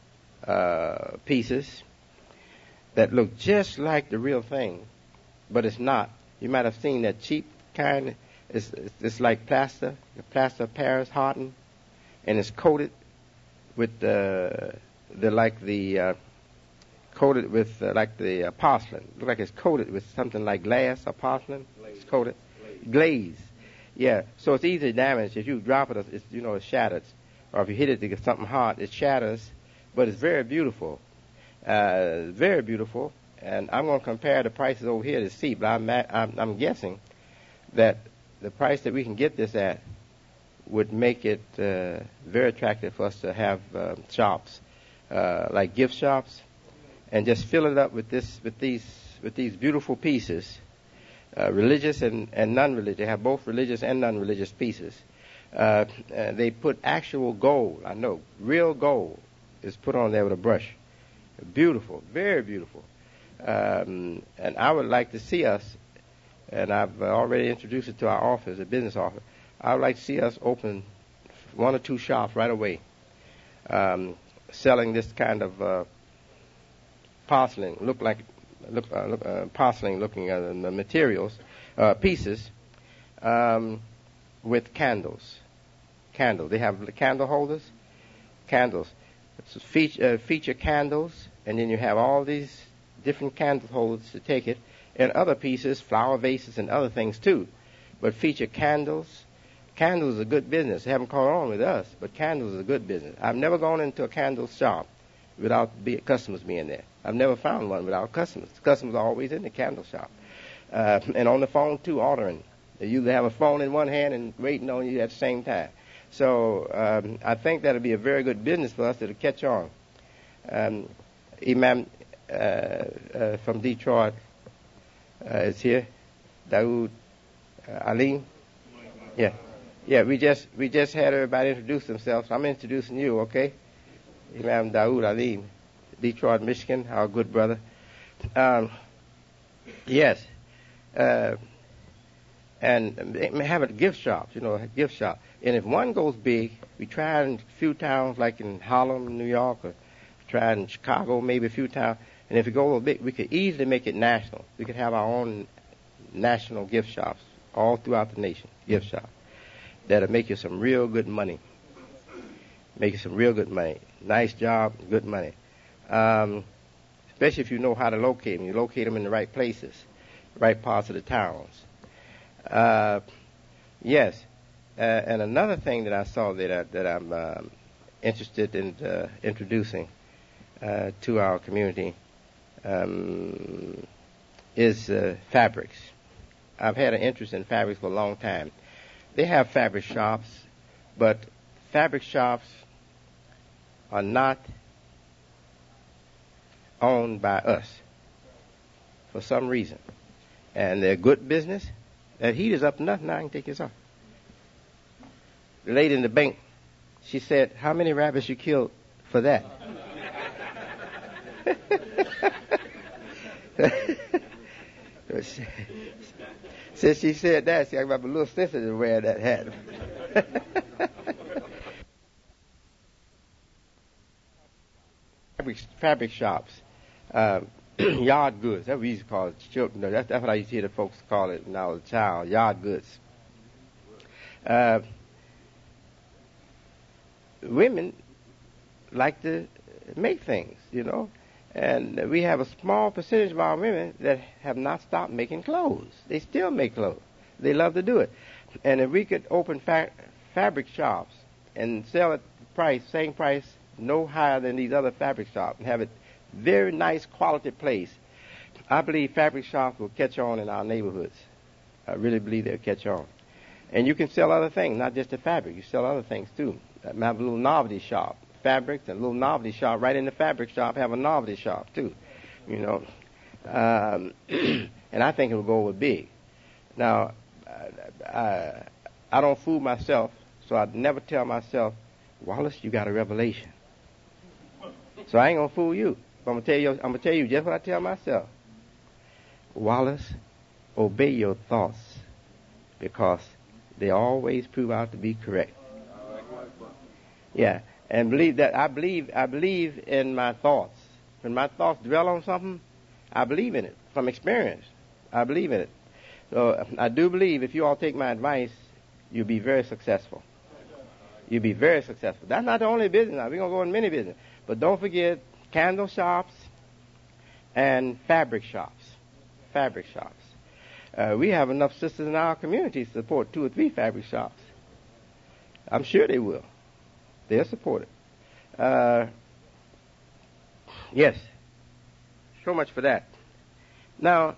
uh, pieces that look just like the real thing, but it's not. You might have seen that cheap kind. It's, it's like plaster, plaster of Paris hardened, and it's coated with the, the like the uh, coated with uh, like the uh, porcelain. Look like it's coated with something like glass or porcelain. Glaze. It's coated glaze. glaze. Yeah. So it's easy to damage. If you drop it, it's, you know, it shatters. Or if you hit it to get something hot, it shatters. But it's very beautiful. Uh, very beautiful. And I'm going to compare the prices over here to see. But I'm, I'm I'm guessing that the price that we can get this at would make it uh, very attractive for us to have uh, shops, uh, like gift shops, and just fill it up with this, with these, with these beautiful pieces, uh, religious and, and non-religious. They have both religious and non-religious pieces. Uh, uh, they put actual gold. I know, real gold is put on there with a brush. Beautiful, very beautiful. Um, and I would like to see us, and I've already introduced it to our office, a business office. I would like to see us open one or two shops right away, um, selling this kind of uh, porcelain, look like look, uh, look uh, porcelain looking uh, materials, uh, pieces, um, with candles. Candles. They have candle holders, candles. It's feature, uh, feature candles, and then you have all these different candle holders to take it, and other pieces, flower vases and other things too. But feature candles. Candles is a good business. They haven't caught on with us, but candles is a good business. I've never gone into a candle shop without be, customers being there. I've never found one without customers. Customers are always in the candle shop. Uh, and on the phone, too, ordering. They usually have a phone in one hand and waiting on you at the same time. So um, I think that would be a very good business for us to catch on. Um, Imam uh, uh, from Detroit uh, is here. Dawood uh, Ali. Yeah. Yeah, we just we just had everybody introduce themselves. I'm introducing you, okay? Imam Dawood Ali, Detroit, Michigan, our good brother. Um, yes. Uh, and have a gift shop, you know, a gift shop. And if one goes big, we try in a few towns like in Harlem, New York, or try in Chicago, maybe a few towns. And if we go a little big, we could easily make it national. We could have our own national gift shops all throughout the nation, gift shop, that'll make you some real good money. Make you some real good money. Nice job, good money. Um, especially if you know how to locate them. You locate them in the right places, right parts of the towns. Uh, yes. Uh, and another thing that I saw that, I, that I'm um, interested in uh, introducing uh, to our community um, is uh, fabrics. I've had an interest in fabrics for a long time. They have fabric shops, but fabric shops are not owned by us for some reason. And they're good business. That heat is up enough. Now I can take this off. The lady in the bank, she said, how many rabbits you killed for that? Since she said that, see, I got a little sister to wear that hat. fabric, fabric shops, uh, yard goods. That's what we used to call it. Children. That's, that's what I used to hear the folks call it when I was a child. Yard goods. Uh, women like to make things, you know. And we have a small percentage of our women that have not stopped making clothes. They still make clothes. They love to do it. And if we could open fa- fabric shops and sell at the price, same price, no higher than these other fabric shops, and have it very nice quality place, I believe fabric shops will catch on in our neighborhoods. I really believe they'll catch on. And you can sell other things, not just the fabric. You sell other things too. I have a little novelty shop. Fabrics, and a little novelty shop right in the fabric shop, have a novelty shop too, you know. Um, and I think it will go over big. Now, I, I don't fool myself, so I never tell myself, Wallace, you got a revelation. So I ain't gonna fool you. I'm gonna tell you. I'm gonna tell you just what I tell myself. Wallace, obey your thoughts, because they always prove out to be correct. Yeah. And believe that I believe I believe in my thoughts. When my thoughts dwell on something, I believe in it from experience. I believe in it. So I do believe if you all take my advice, you'll be very successful. You'll be very successful. That's not the only business. Now, we're gonna go in many business, but don't forget candle shops and fabric shops. Fabric shops. Uh, we have enough sisters in our community to support two or three fabric shops. I'm sure they will. They'll support it. Uh, yes. So much for that. Now,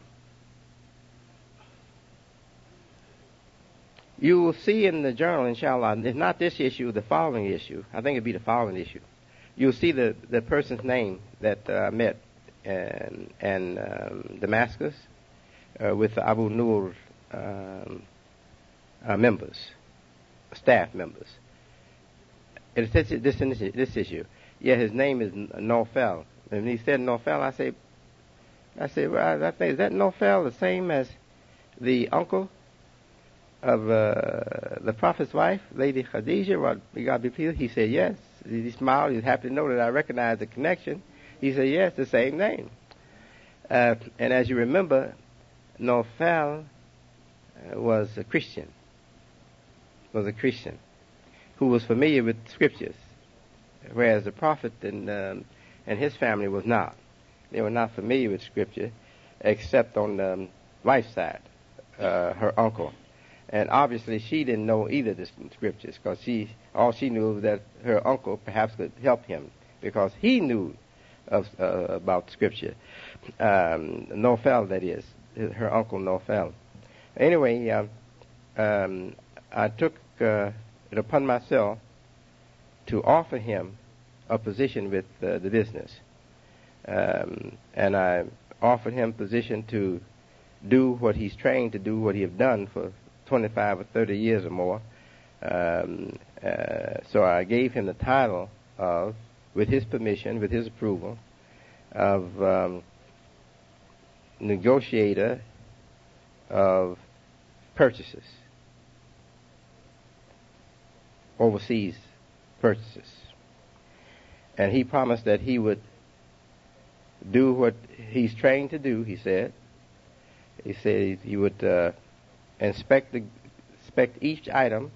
you will see in the journal, inshallah, if not this issue, the following issue. I think it'll be the following issue. You'll see the, the person's name that I uh, met in, in um, Damascus uh, with the Abu Nur um, uh, members, staff members. It's this, this, this issue. Yeah, his name is Nofel. And he said Nofel, I say, I say, well, I think, is that Nofel the same as the uncle of uh, the Prophet's wife, Lady Khadijah? Well, may God be pleased. He said, yes. He smiled. He was happy to know that I recognized the connection. He said, yes, the same name. Uh, and as you remember, Nofel was a Christian. Was a Christian. Who was familiar with scriptures, whereas the prophet and um, and his family was not. They were not familiar with scripture, except on the um, wife's side, uh, her uncle, and obviously she didn't know either the scriptures, because she all she knew was that her uncle perhaps could help him, because he knew of uh, about scripture. Um, Nofel, that is, her uncle Nofel. Anyway, uh, um, I took. Uh, it upon myself to offer him a position with uh, the business. Um, and I offered him position to do what he's trained to do, what he have done for twenty-five or thirty years or more. Um, uh, so I gave him the title of, with his permission, with his approval, of um, negotiator of purchases. Overseas purchases. And he promised that he would do what he's trained to do, he said. He said he would uh, inspect the inspect each item,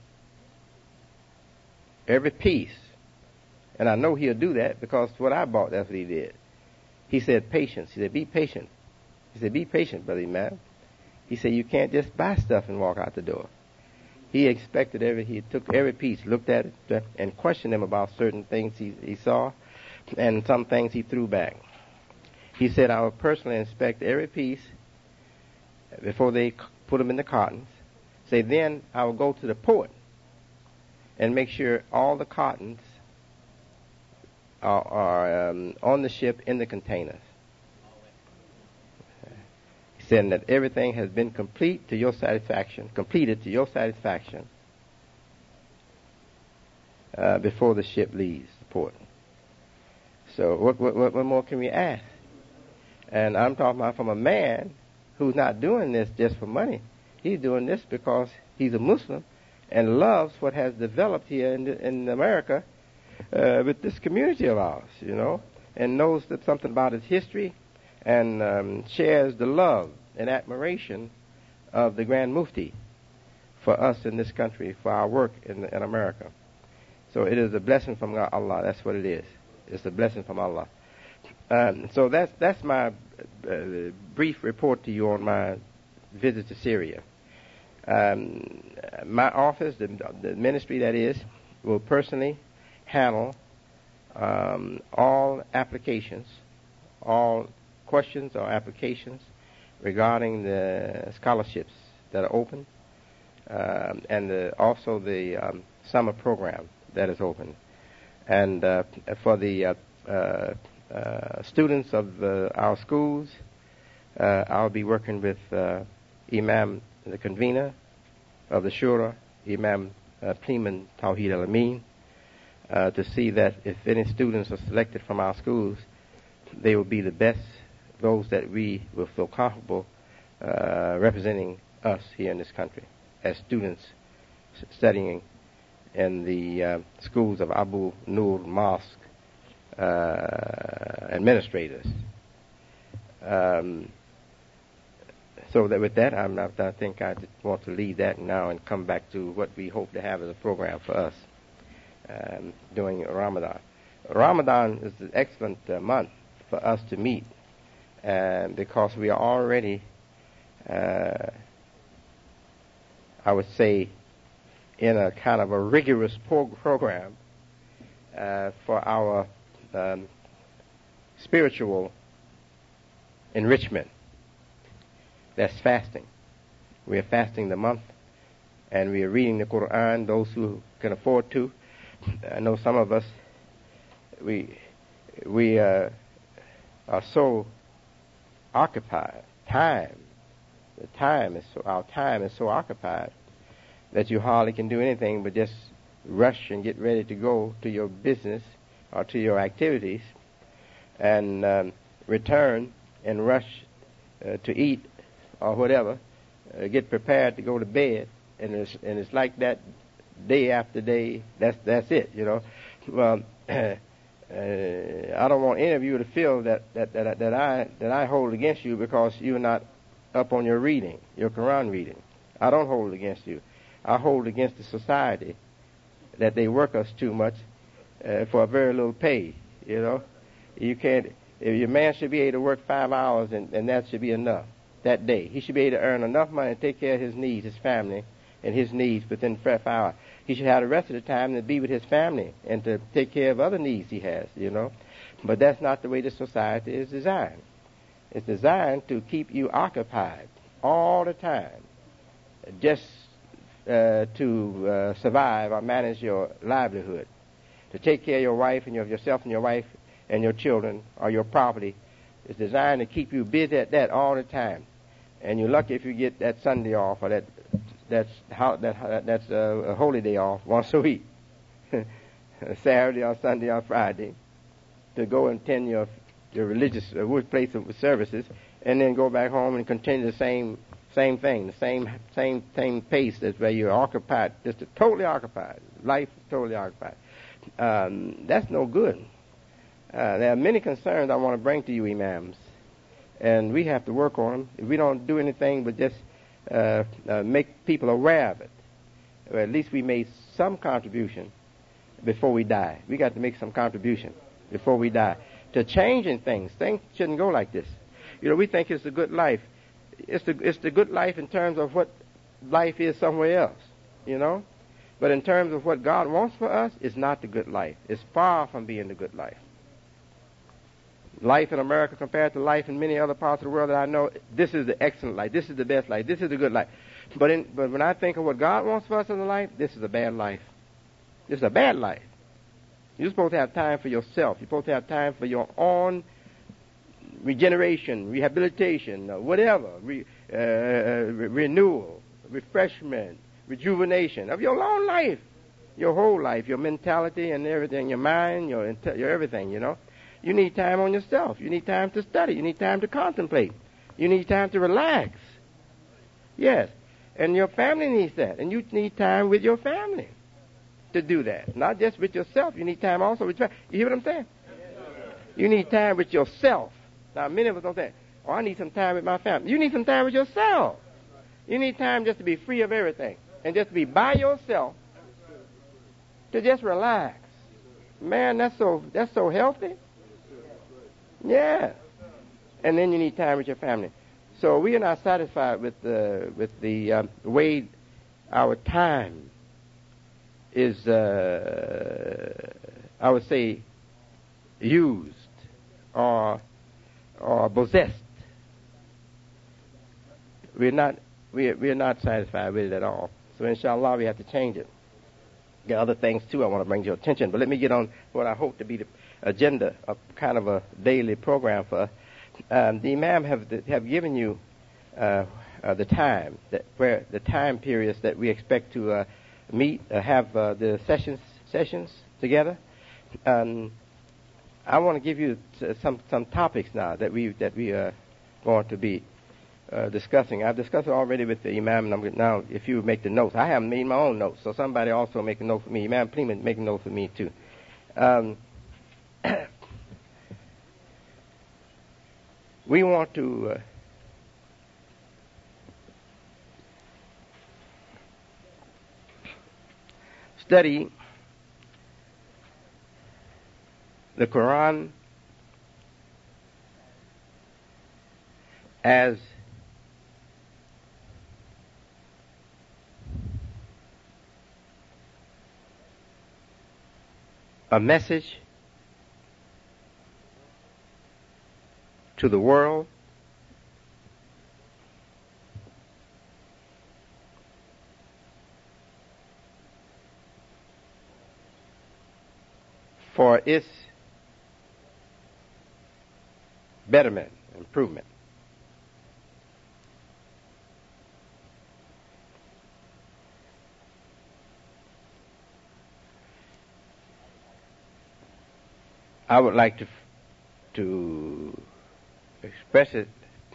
every piece. And I know he'll do that because what I bought, that's what he did. He said patience. He said, be patient. He said, be patient, Brother Imam. He said, you can't just buy stuff and walk out the door. He expected every, he took every piece, looked at it, and questioned him about certain things he, he saw, and some things he threw back. He said, I will personally inspect every piece before they put them in the cartons. Say, then I will go to the port and make sure all the cartons are, are um, on the ship in the containers. He said that everything has been complete to your satisfaction, completed to your satisfaction uh, before the ship leaves the port. So what, what, what more can we ask? And I'm talking about from a man who's not doing this just for money. He's doing this because he's a Muslim and loves what has developed here in, the, in America uh, with this community of ours, you know, and knows that something about its history and um, shares the love and admiration of the Grand Mufti for us in this country, for our work in, in America. So it is a blessing from Allah. That's what it is. It's a blessing from Allah. Um, so that's that's my uh, brief report to you on my visit to Syria. Um, my office, the, the ministry that is, will personally handle um, all applications, all questions or applications regarding the scholarships that are open, um, and the, also the um, summer program that is open. And uh, for the uh, uh, uh, students of uh, our schools, uh, I'll be working with uh, Imam, the convener of the Shura, Imam uh, Pleman Tawheed Al-Amin, uh, to see that if any students are selected from our schools, they will be the best, those that we will feel comfortable uh, representing us here in this country as students studying in the uh, schools of Abu Nur Mosque uh, administrators. Um, so that with that, I'm, I think I want to leave that now and come back to what we hope to have as a program for us um, during Ramadan. Ramadan is an excellent uh, month for us to meet, and because we are already, uh, I would say, in a kind of a rigorous pro- program uh, for our um, spiritual enrichment. That's fasting. We are fasting the month, and we are reading the Quran, those who can afford to. I know some of us, we we uh, are so occupied. Time, the time is so, our time is so occupied that you hardly can do anything but just rush and get ready to go to your business or to your activities and um, return and rush uh, to eat or whatever, uh, get prepared to go to bed, and it's and it's like that day after day. That's that's it, you know. Well, uh, I don't want any of you to feel that that that that I that I hold against you because you're not up on your reading, your Quran reading. I don't hold against you. I hold against the society that they work us too much uh, for a very little pay. You know, you can't. If your man should be able to work five hours, and, and that should be enough that day. He should be able to earn enough money to take care of his needs, his family, and his needs within five hours. He should have the rest of the time to be with his family and to take care of other needs he has. You know, but that's not the way the society is designed. It's designed to keep you occupied all the time, just uh, to uh, survive or manage your livelihood, to take care of your wife and your, yourself and your wife and your children or your property. It's designed to keep you busy at that all the time, and you're lucky if you get that Sunday off or that that's how that that's a, a holy day off once a week, Saturday or Sunday or Friday, to go and attend your your religious uh, workplace of services, and then go back home and continue the same same thing, the same same same pace. That's where you're occupied, just totally occupied. Life is totally occupied. Um, that's no good. Uh, there are many concerns I want to bring to you, imams, and we have to work on them. If we don't do anything but just uh, uh, make people aware of it. Or at least we made some contribution before we die. We got to make some contribution before we die to changing things. Things shouldn't go like this. You know, we think it's the good life. It's the it's the good life in terms of what life is somewhere else, you know. But in terms of what God wants for us, it's not the good life. It's far from being the good life. Life in America compared to life in many other parts of the world that I know, this is the excellent life. This is the best life. This is the good life. But in, but when I think of what God wants for us in the life, this is a bad life. This is a bad life. You're supposed to have time for yourself. You're supposed to have time for your own regeneration, rehabilitation, uh, whatever, re, uh, re- renewal, refreshment, rejuvenation of your own life, your whole life, your mentality and everything, your mind, your, inte- your everything, you know. You need time on yourself. You need time to study. You need time to contemplate. You need time to relax. Yes. And your family needs that. And you need time with your family to do that. Not just with yourself. You need time also with your family. You hear what I'm saying? You need time with yourself. Now, many of us don't say, oh, I need some time with my family. You need some time with yourself. You need time just to be free of everything and just to be by yourself to just relax. Man, that's so that's so healthy. Yeah. And then you need time with your family. So we are not satisfied with the with the um, way our time is, uh, I would say, used or or possessed. We're not we we're not satisfied with it at all. So inshallah, we have to change it. There are other things too I want to bring to your attention, but let me get on what I hope to be the agenda, a kind of a daily program for us. Um, the Imam have have given you uh, uh, the time that where the time periods that we expect to uh, meet, uh, have uh, the sessions sessions together. Um, I want to give you some some topics now that we that we are going to be uh, discussing. I've discussed it already with the Imam. And I'm, now, if you make the notes, I haven't made my own notes, so somebody also make a note for me. Imam, please make a note for me too. Um, we want to uh, study the Quran as a message to the world for its betterment, improvement. I would like to to express it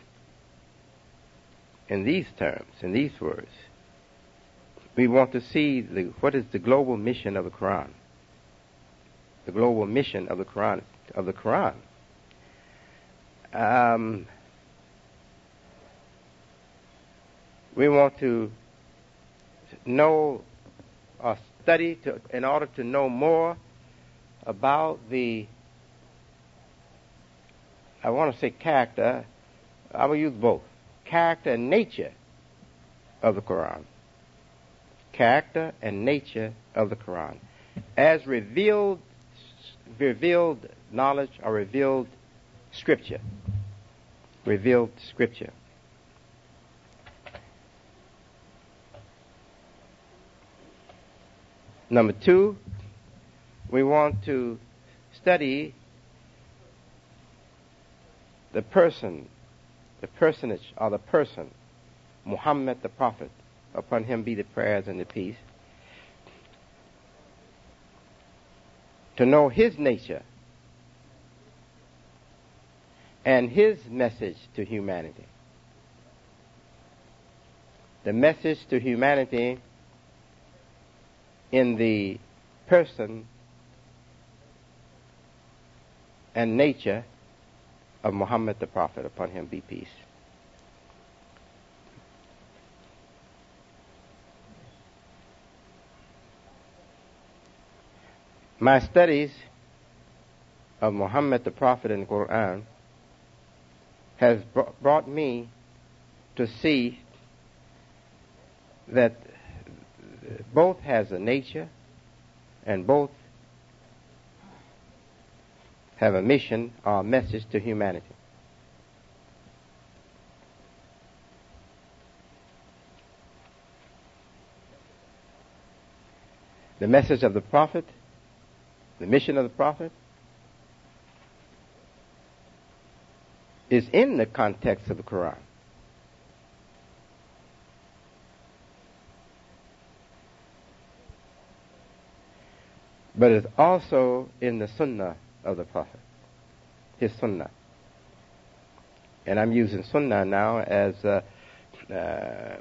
in these terms, in these words. We want to see the, what is the global mission of the Quran. The global mission of the Quran, of the Quran. Um, we want to know or study to, in order to know more about the, I want to say character, I will use both, character and nature of the Quran. Character and nature of the Quran. As revealed, revealed knowledge or revealed scripture. Revealed scripture. Number two, we want to study the person, the personage or the person, Muhammad the Prophet, upon him be the prayers and the peace, to know his nature and his message to humanity. The message to humanity in the person and nature of Muhammad the Prophet, upon him be peace. My studies of Muhammad the Prophet and the Quran has br- brought me to see that both has a nature and both have a mission or a message to humanity. The message of the Prophet, the mission of the Prophet, is in the context of the Quran. But it's also in the Sunnah of the Prophet, his Sunnah. And I'm using Sunnah now as a, uh,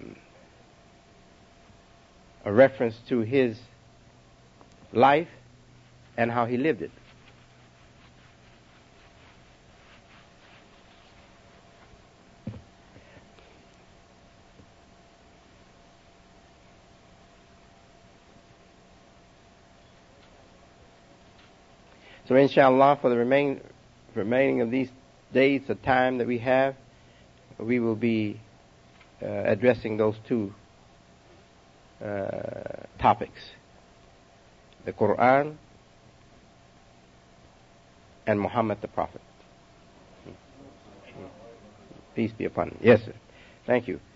a reference to his life and how he lived it. So inshallah, for the remain, remaining of these days, the time that we have, we will be uh, addressing those two uh, topics. The Quran and Muhammad the Prophet. Peace be upon him. Yes, sir. Thank you.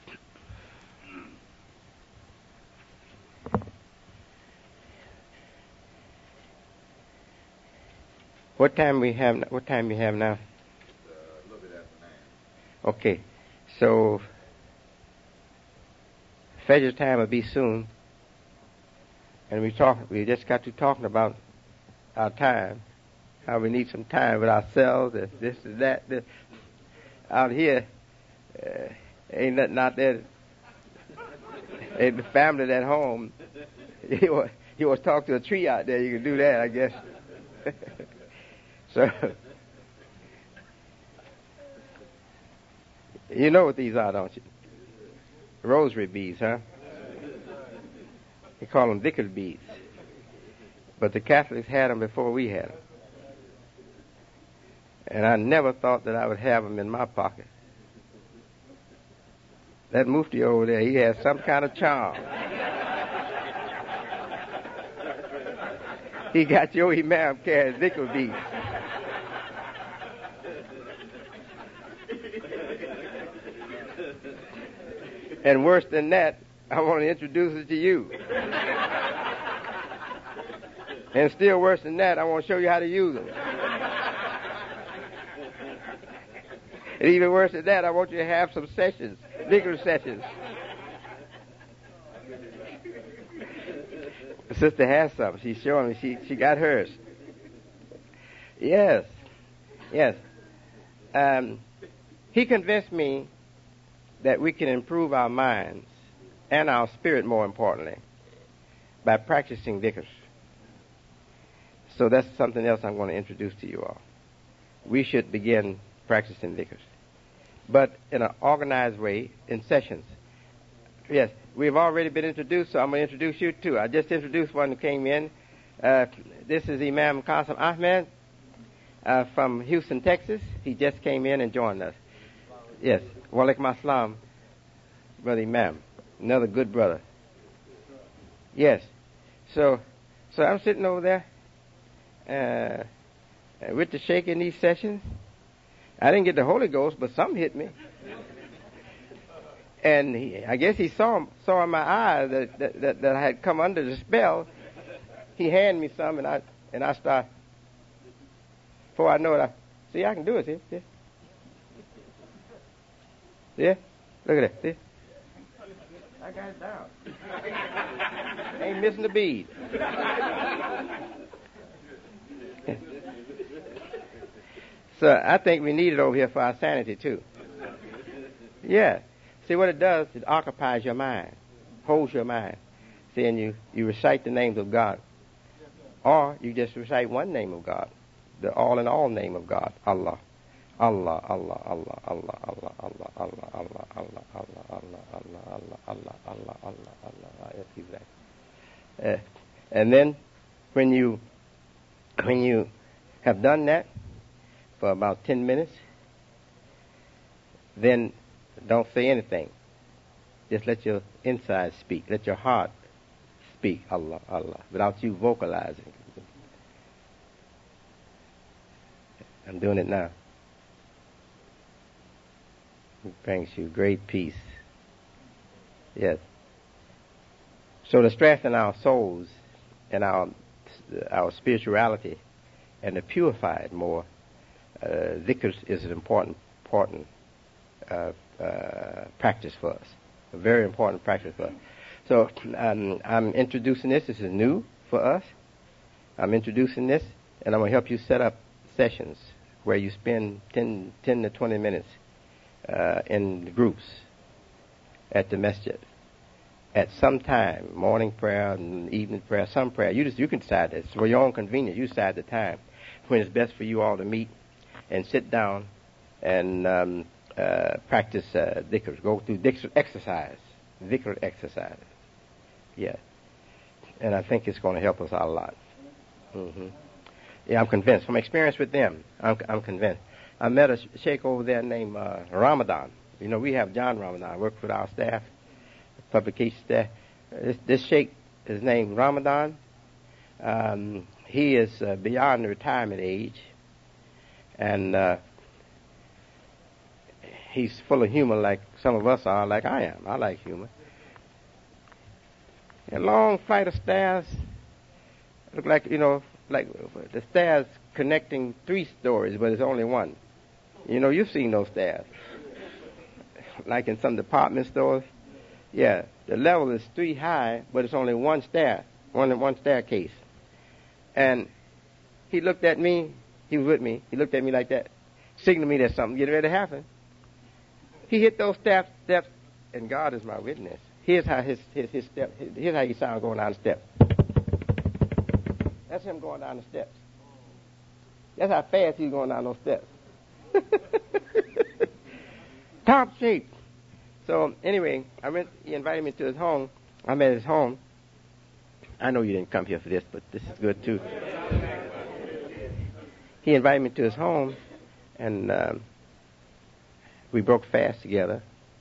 What time we have? What time we have now? Uh, a little bit after nine. Okay, so Fajr time will be soon, and we talk. We just got to talking about our time, how we need some time with ourselves, and this and that. This. Out here, uh, ain't nothing out there. Ain't the family at home. You want, you want to talk to a tree out there? You can do that, I guess. So, you know what these are, don't you? Rosary beads, huh? They call them dhikr beads. But the Catholics had them before we had them. And I never thought that I would have them in my pocket. That mufti over there, he has some kind of charm. He got your imam carrying dhikr beads. And worse than that, I want to introduce it to you. And still worse than that, I want to show you how to use them. And even worse than that, I want you to have some sessions, dhikr sessions. The sister has some. She's showing me. She she got hers. Yes, yes. Um, he convinced me that we can improve our minds and our spirit, more importantly, by practicing dhikr. So that's something else I'm going to introduce to you all. We should begin practicing dhikr, but in an organized way, in sessions. Yes, we've already been introduced, so I'm going to introduce you too. I just introduced one who came in. Uh, this is Imam Qasim Ahmed uh, from Houston, Texas. He just came in and joined us. Yes, wa alaikum assalam, Brother Imam, another good brother. Yes, so so I'm sitting over there uh, with the Sheikh in these sessions. I didn't get the Holy Ghost, but something hit me. And he, I guess he saw saw in my eyes that, that, that, that I had come under the spell. He handed me some, and I and I start. Before I know it, I see I can do it. See, see, see? Look at that. See, I got it down. Ain't missing a bead. So I think we need it over here for our sanity too. Yeah. See, what it does, it occupies your mind, holds your mind. See, and you, you recite the names of God. Or you just recite one name of God, the all-in-all name of God, Allah. Allah, Allah, Allah, Allah, Allah, Allah, Allah, Allah, Allah, Allah, Allah, Allah, Allah, Allah, Allah, Allah, Allah, Allah. Uh, and then when you When you have done that for about ten minutes, then don't say anything. Just let your inside speak. Let your heart speak, Allah, Allah, without you vocalizing. I'm doing it now. It brings you great peace. Yes. So to strengthen our souls and our our spirituality and to purify it more, uh, dhikr is an important important uh, uh, practice for us. A very important practice for us. So um, I'm introducing this. This is new for us. I'm introducing this, and I'm going to help you set up sessions where you spend ten, ten to twenty minutes uh, in groups at the masjid. At some time, morning prayer and evening prayer, some prayer. You just you can decide this for your own convenience. You decide the time when it's best for you all to meet and sit down and um, uh, practice uh, dhikr. Go through dhikr exercise, dhikr exercise. Yeah, and I think it's going to help us out a lot. Mm-hmm. Yeah, I'm convinced. From experience with them, I'm, I'm convinced. I met a sheikh over there named uh, Ramadan. You know, we have John Ramadan, works with our staff, publication staff. This, this sheikh is named Ramadan. Um, he is uh, beyond the retirement age, and uh, he's full of humor like some of us are, like I am. I like humor. A long flight of stairs. Look like, you know, like the stairs connecting three stories, but it's only one. You know, you've seen those stairs. Like in some department stores. Yeah, the level is three high, but it's only one stair, one one staircase. And he looked at me, he was with me, he looked at me like that, signaling me that something getting ready to happen. He hit those steps, steps, and God is my witness. Here's how his, his, his step, here's how he sounds going down the steps. That's him going down the steps. That's how fast he's going down those steps. Top shape. So anyway, I went, he invited me to his home. I'm at his home. I know you didn't come here for this, but this is good too. He invited me to his home, and um, we broke fast together.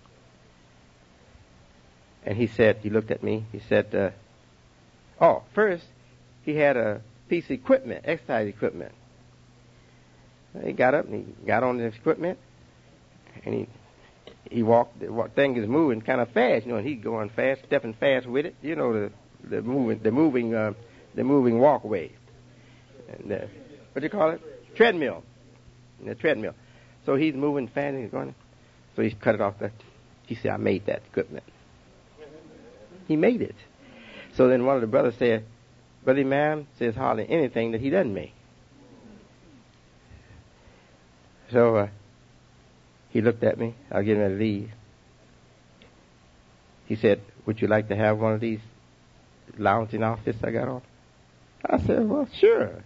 And he said, he looked at me, he said, uh, oh, first, he had a piece of equipment, exercise equipment. He got up and he got on his equipment, and he he walked. The thing is moving kind of fast, you know, and he's going fast, stepping fast with it. You know, the the moving, the moving, uh, the moving walkway. And uh, what do you call it? Treadmill. The treadmill. So he's moving fast and he's going. So he's cut it off. The, he said, "I made that equipment." He made it. So then one of the brothers said, "Brother Imam says hardly anything that he doesn't make." So uh, he looked at me. I was getting ready to leave. He said, "Would you like to have one of these lounging outfits I got on?" I said, "Well, sure."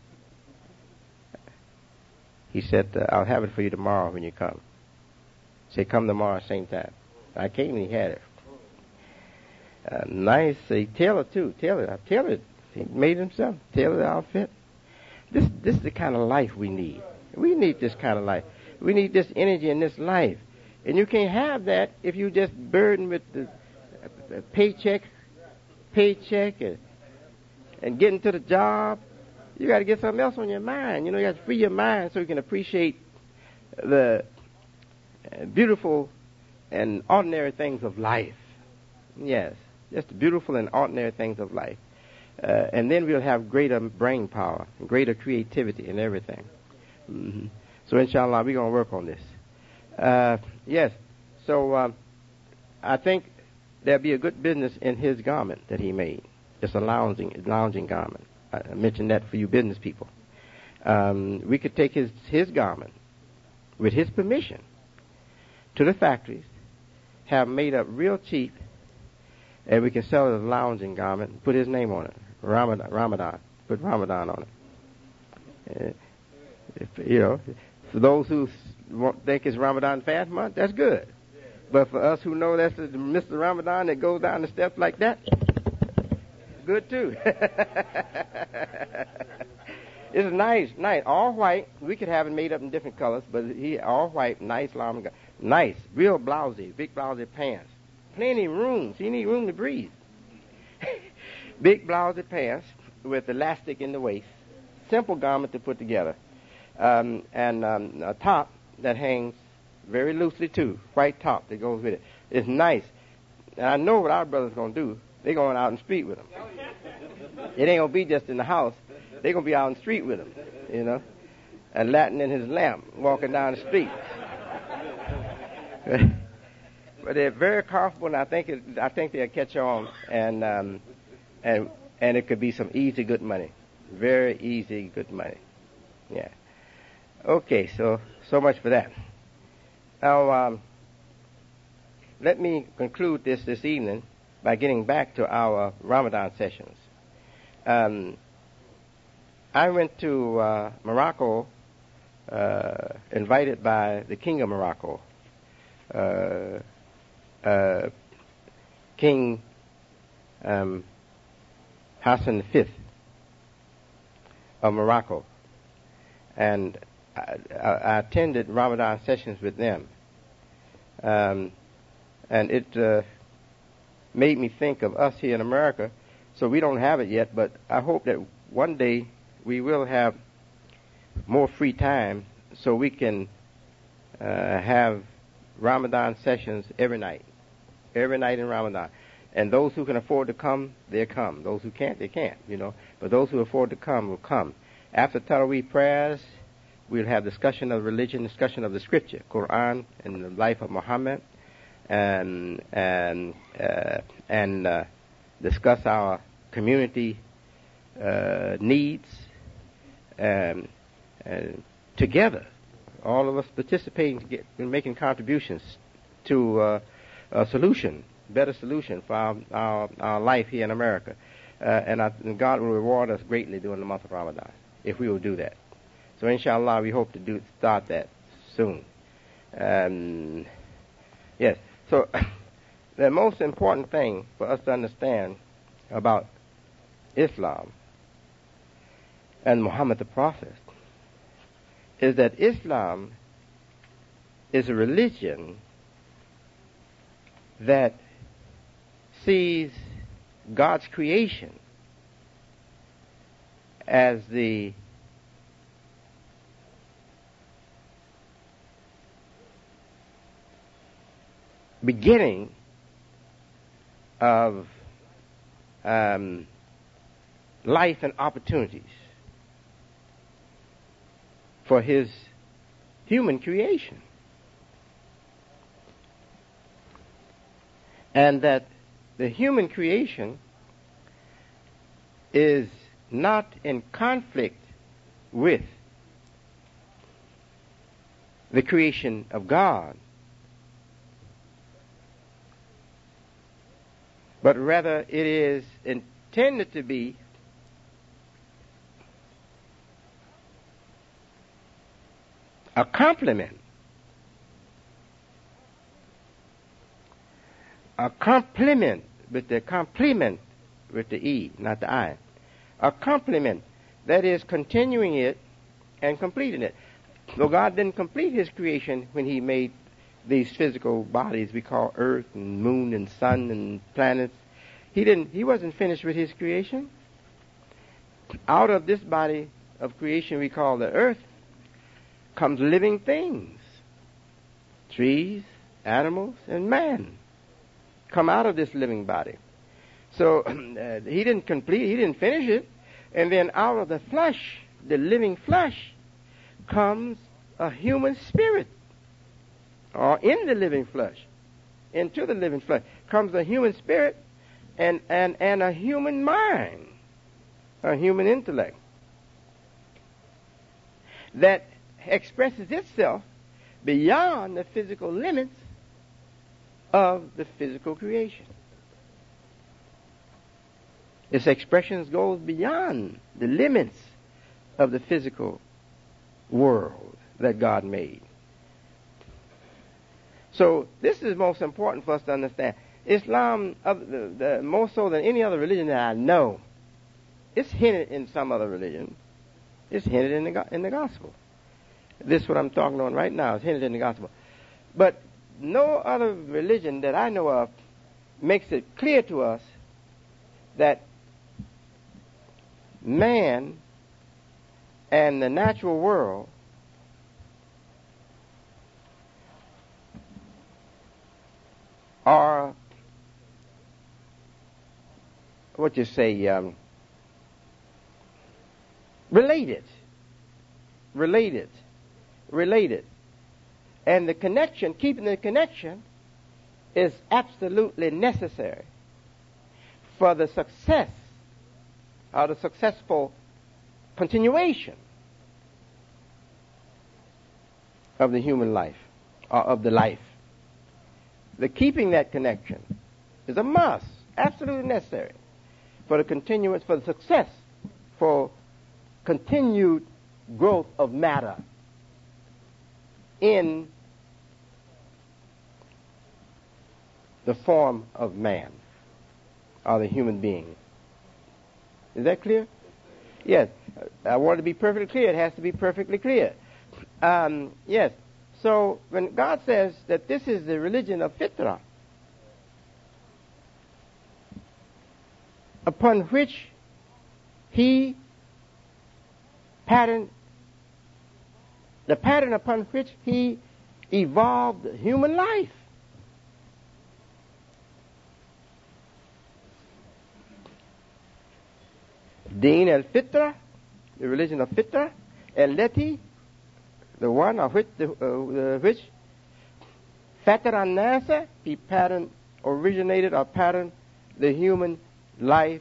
He said, uh, "I'll have it for you tomorrow when you come." He said, "Come tomorrow, same time." I came and he had it. Uh, nice. He tailored too. Tailored. I tailored. He made himself. Tailored outfit. This, this is the kind of life we need. We need this kind of life. We need this energy in this life. And you can't have that if you just burdened with the uh, paycheck, paycheck, and, and getting to the job. You got to get something else on your mind. You know, you got to free your mind so you can appreciate the uh, beautiful and ordinary things of life. Yes, just the beautiful and ordinary things of life. Uh, and then we'll have greater brain power, greater creativity and everything. Mm-hmm. So inshallah, we're going to work on this. Uh, yes, so um, I think there'll be a good business in his garment that he made. It's a lounging, lounging garment. I mentioned that for you business people. Um, we could take his, his garment, with his permission, to the factories, have made up real cheap, and we can sell it as a lounging garment and put his name on it. Ramadan. Ramadan. Put Ramadan on it. Uh, if, you know, for those who won't think it's Ramadan fast month, that's good. But for us who know that's the Mister Ramadan that goes down the steps like that, good too. It's nice, nice, all white. We could have it made up in different colors, but he all white, nice llama guy. Nice, real blousy, big blousy pants. Plenty of room. So you need room to breathe. Big blousy pants with elastic in the waist. Simple garment to put together. Um, and um, a top that hangs very loosely too. White top that goes with it. It's nice. And I know what our brothers going to do. They're going out in the street with them. It ain't going to be just in the house. They're going to be out in the street with them, you know. And Latin in his lamp, walking down the street. But they're very comfortable, and I think it, I think they'll catch on, and um, and and it could be some easy good money, very easy good money. Yeah. Okay, so so much for that. Now, um, let me conclude this this evening by getting back to our Ramadan sessions. Um, I went to uh, Morocco, uh, invited by the King of Morocco, uh, uh, King um, Hassan the Fifth of Morocco, and I, I, I attended Ramadan sessions with them, um, and it uh, made me think of us here in America. So we don't have it yet, but I hope that one day we will have more free time so we can uh, have Ramadan sessions every night. Every night in Ramadan. And those who can afford to come, they'll come. Those who can't, they can't, you know. But those who afford to come will come. After Taraweeh prayers, we'll have discussion of religion, discussion of the scripture, Quran, and the life of Muhammad, and and uh, and uh, discuss our community uh, needs, and, and together, all of us participating to get, in making contributions to uh, a solution, better solution for our, our, our life here in America. Uh, and, I, and God will reward us greatly during the month of Ramadan if we will do that. So inshallah, we hope to do start that soon. Um, yes. So the most important thing for us to understand about Islam and Muhammad the Prophet is that Islam is a religion that sees God's creation as the beginning of um, life and opportunities for his human creation. And that the human creation is not in conflict with the creation of God, but rather it is intended to be a complement, a complement with the complement with the E, not the I, a complement that is continuing it and completing it. Though God didn't complete his creation when he made these physical bodies we call earth and moon and sun and planets, he didn't he wasn't finished with his creation. Out of this body of creation we call the earth comes living things. Trees, animals, and man come out of this living body. So uh, he didn't complete, he didn't finish it. And then out of the flesh, the living flesh, comes a human spirit. Or in the living flesh, into the living flesh, comes a human spirit and, and, and a human mind, a human intellect that expresses itself beyond the physical limits of the physical creation. Its expressions goes beyond the limits of the physical world that God made. So this is most important for us to understand. Islam, uh, the, the, more so than any other religion that I know, it's hinted in some other religion, It's hinted in the, go- in the gospel. This is what I'm talking on right now. It's hinted in the gospel. But no other religion that I know of makes it clear to us that man and the natural world are, what you say, um, related, related, related. And the connection, keeping the connection, is absolutely necessary for the success or the successful continuation of the human life, or of the life. The keeping that connection is a must, absolutely necessary for the continuance, for the success, for continued growth of matter in the form of man, or the human being. Is that clear? Yes. I want it to be perfectly clear. It has to be perfectly clear. Um, yes. So when God says that this is the religion of Fitra, upon which He patterned, the pattern upon which He evolved human life. Deen al-Fitra, the religion of Fitra, al-Lati, the one of which, the, uh, which Fatara Nasa, he patterned, originated or patterned the human life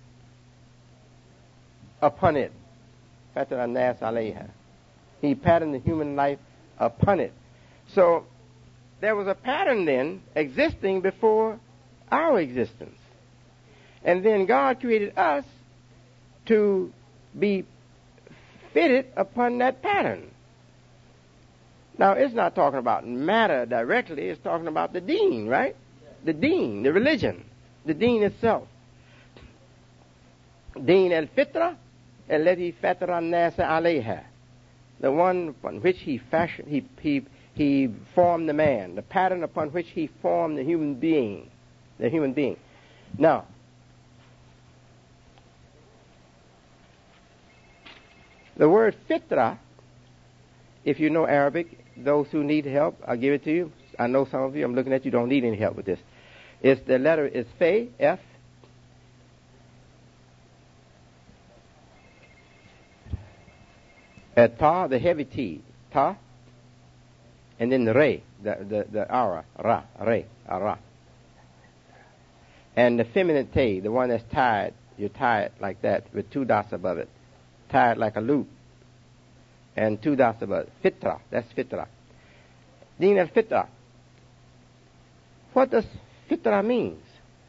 upon it. Fatara Nasa alayha. He patterned the human life upon it. So there was a pattern then existing before our existence. And then God created us to be fitted upon that pattern. Now, it's not talking about matter directly. It's talking about the deen, right? The deen, the religion, the deen itself. Deen al-Fitra, allati fatara an-nasa alayha. The one upon which he fashioned, he, he, he formed the man, the pattern upon which he formed the human being, the human being. Now, the word fitra, if you know Arabic, those who need help, I'll give it to you. I know some of you, I'm looking at you, don't need any help with this. It's the letter is Fe, F. At Ta, the heavy T, Ta. And then the Re, the, the, the Ara, Ra, Re, Ara. And the feminine Te, the one that's tied, you tie it like that with two dots above it. Tied like a loop, and two dots above it. Fitra, that's Fitra. Deen al-Fitra. What does Fitra mean?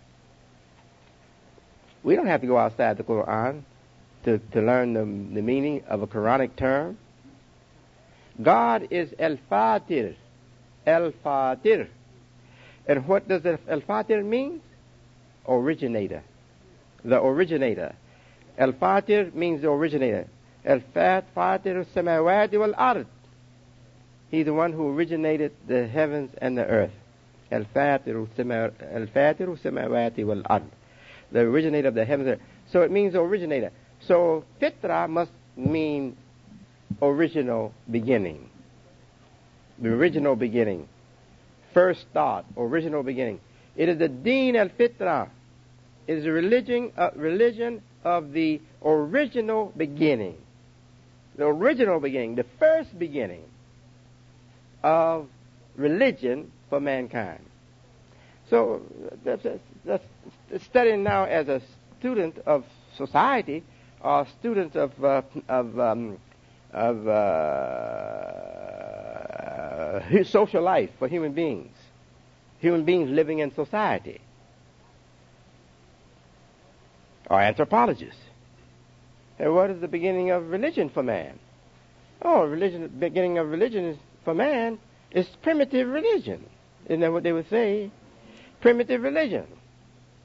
We don't have to go outside the Quran to, to learn the, the meaning of a Quranic term. God is Al-Fatir. Al-Fatir. And what does Al-Fatir mean? Originator. The originator. Al-Fatir means the originator. Al-Fatir samawati wal-ard. He's the one who originated the heavens and the earth. Al-Fatir samawati wal-ard. The originator of the heavens and earth. So it means originator. So Fitra must mean original beginning. The original beginning. First thought, original beginning. It is the Deen al-Fitra. It is a religion, uh, religion of the original beginning. The original beginning, the first beginning of religion for mankind. So, that's, that's, that's studying now as a student of society, or student of uh, of um, of uh, social life for human beings, human beings living in society, or anthropologists. And what is the beginning of religion for man? Oh, religion. The beginning of religion is, for man is primitive religion. Isn't that what they would say? Primitive religion.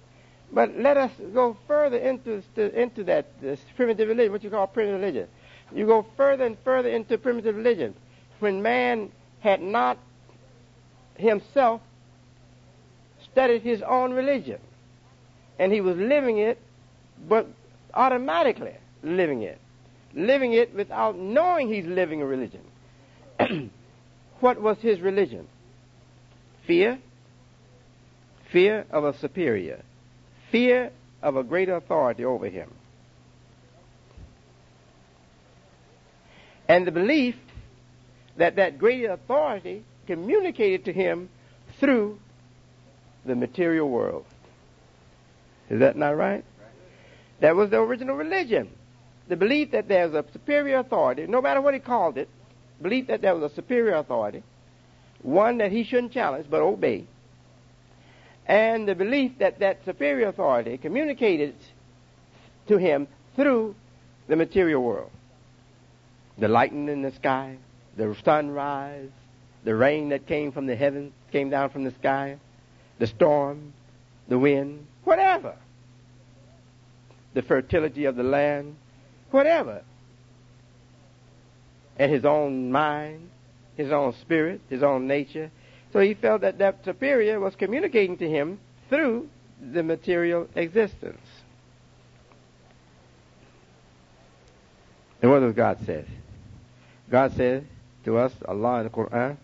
But let us go further into into that this primitive religion, what you call primitive religion. You go further and further into primitive religion. When man had not himself studied his own religion, and he was living it, but automatically living it. Living it without knowing he's living a religion. What was his religion? Fear. Fear of a superior. Fear of a greater authority over him. And the belief that that greater authority communicated to him through the material world. Is that not right? That was the original religion. The belief that there's a superior authority, no matter what he called it, belief that there was a superior authority, one that he shouldn't challenge but obey, and the belief that that superior authority communicated to him through the material world. The lightning in the sky, the sunrise, the rain that came from the heavens, came down from the sky, the storm, the wind, whatever. The fertility of the land, whatever. And his own mind, his own spirit, his own nature. So he felt that that superior was communicating to him through the material existence. And what does God say? God says to us, Allah in the Quran,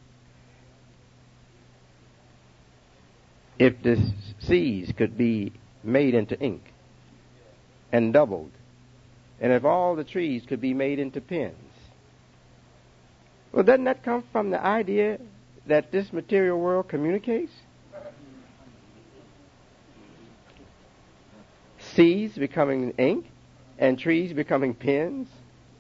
if the seas could be made into ink and doubled, and if all the trees could be made into pens, well, doesn't that come from the idea that this material world communicates? Seas becoming ink and trees becoming pens.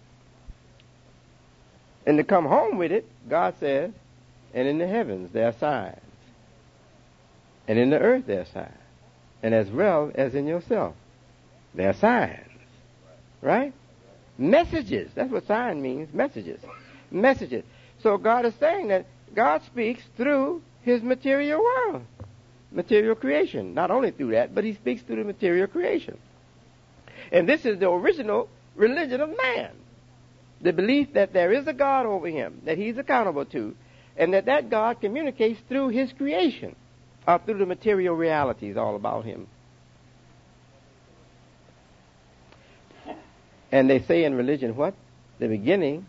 And to come home with it, God says, and in the heavens there are signs. And in the earth there are signs. And as well as in yourself, there are signs. Right? Messages. That's what sign means. Messages. Messages. So God is saying that God speaks through his material world. Material creation. Not only through that, but he speaks through the material creation. And this is the original religion of man. The belief that there is a God over him, that he's accountable to, and that that God communicates through his creation, or through the material realities all about him. And they say in religion what? The beginning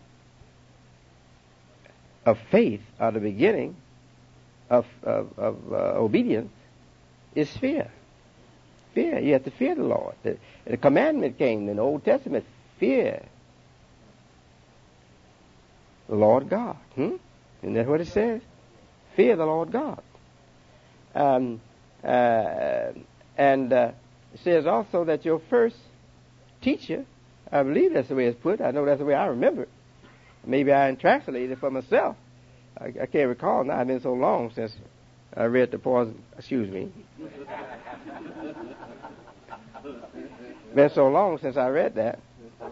of faith, or the beginning of, of, of uh, obedience, is fear. Fear. You have to fear the Lord. The, the commandment came in the Old Testament, fear the Lord God. Hmm? Isn't that what it says? Fear the Lord God. Um, uh, and uh, it says also that your first teacher, I believe that's the way it's put. I know that's the way I remember it. Maybe I translated it for myself. I, I can't recall now. It's been so long since I read the poison. Excuse me. Been so long since I read that.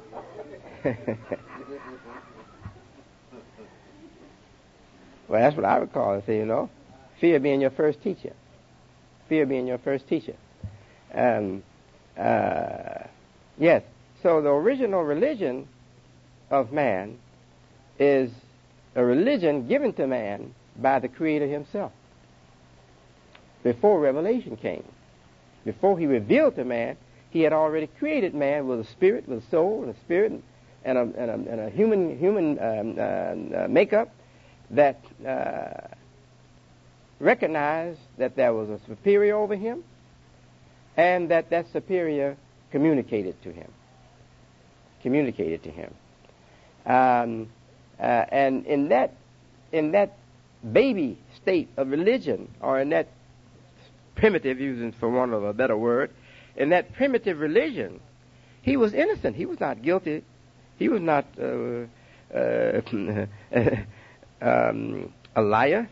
Well, that's what I would call it, you know. Fear being your first teacher. Fear being your first teacher. Um, uh, yes. So the original religion of man is a religion given to man by the Creator himself. Before revelation came. Before he revealed to man, he had already created man with a spirit, with a soul, and a spirit, and a, and a, and a human, human um, uh, uh, makeup, that uh, recognized that there was a superior over him, and that that superior communicated to him. Communicated to him. Um, uh, and in that, in that baby state of religion, or in that primitive, using for want of a better word, in that primitive religion, he was innocent. He was not guilty. He was not uh, uh, Um, a liar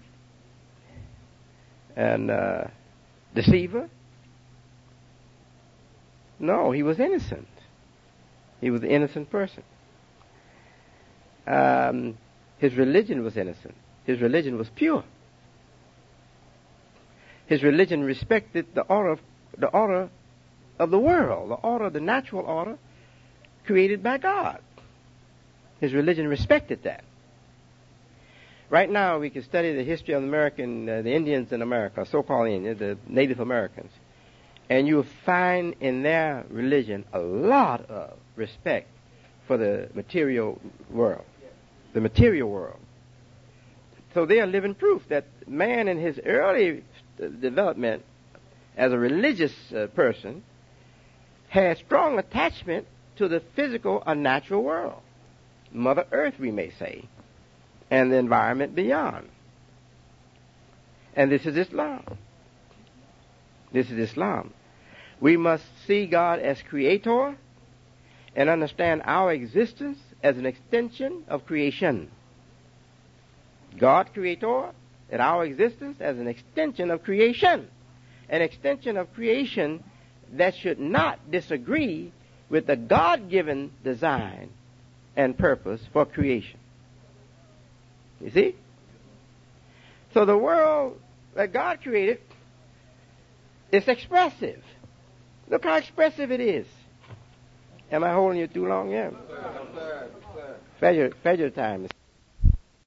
and uh, deceiver. No, he was innocent. He was an innocent person. Um, his religion was innocent. His religion was pure. His religion respected the order of, the order of the world, the order, the natural order created by God. His religion respected that. Right now, we can study the history of American, uh, the Indians in America, so-called Indians, the Native Americans, and you will find in their religion a lot of respect for the material world, the material world. So they are living proof that man in his early development as a religious uh, person had strong attachment to the physical or natural world, Mother Earth, we may say, and the environment beyond. And this is Islam. This is Islam. We must see God as creator and understand our existence as an extension of creation. God creator and our existence as an extension of creation. An extension of creation that should not disagree with the God-given design and purpose for creation. You see? So the world that God created is expressive. Look how expressive it is. Am I holding you too long? Yeah. Fajr, Fajr time.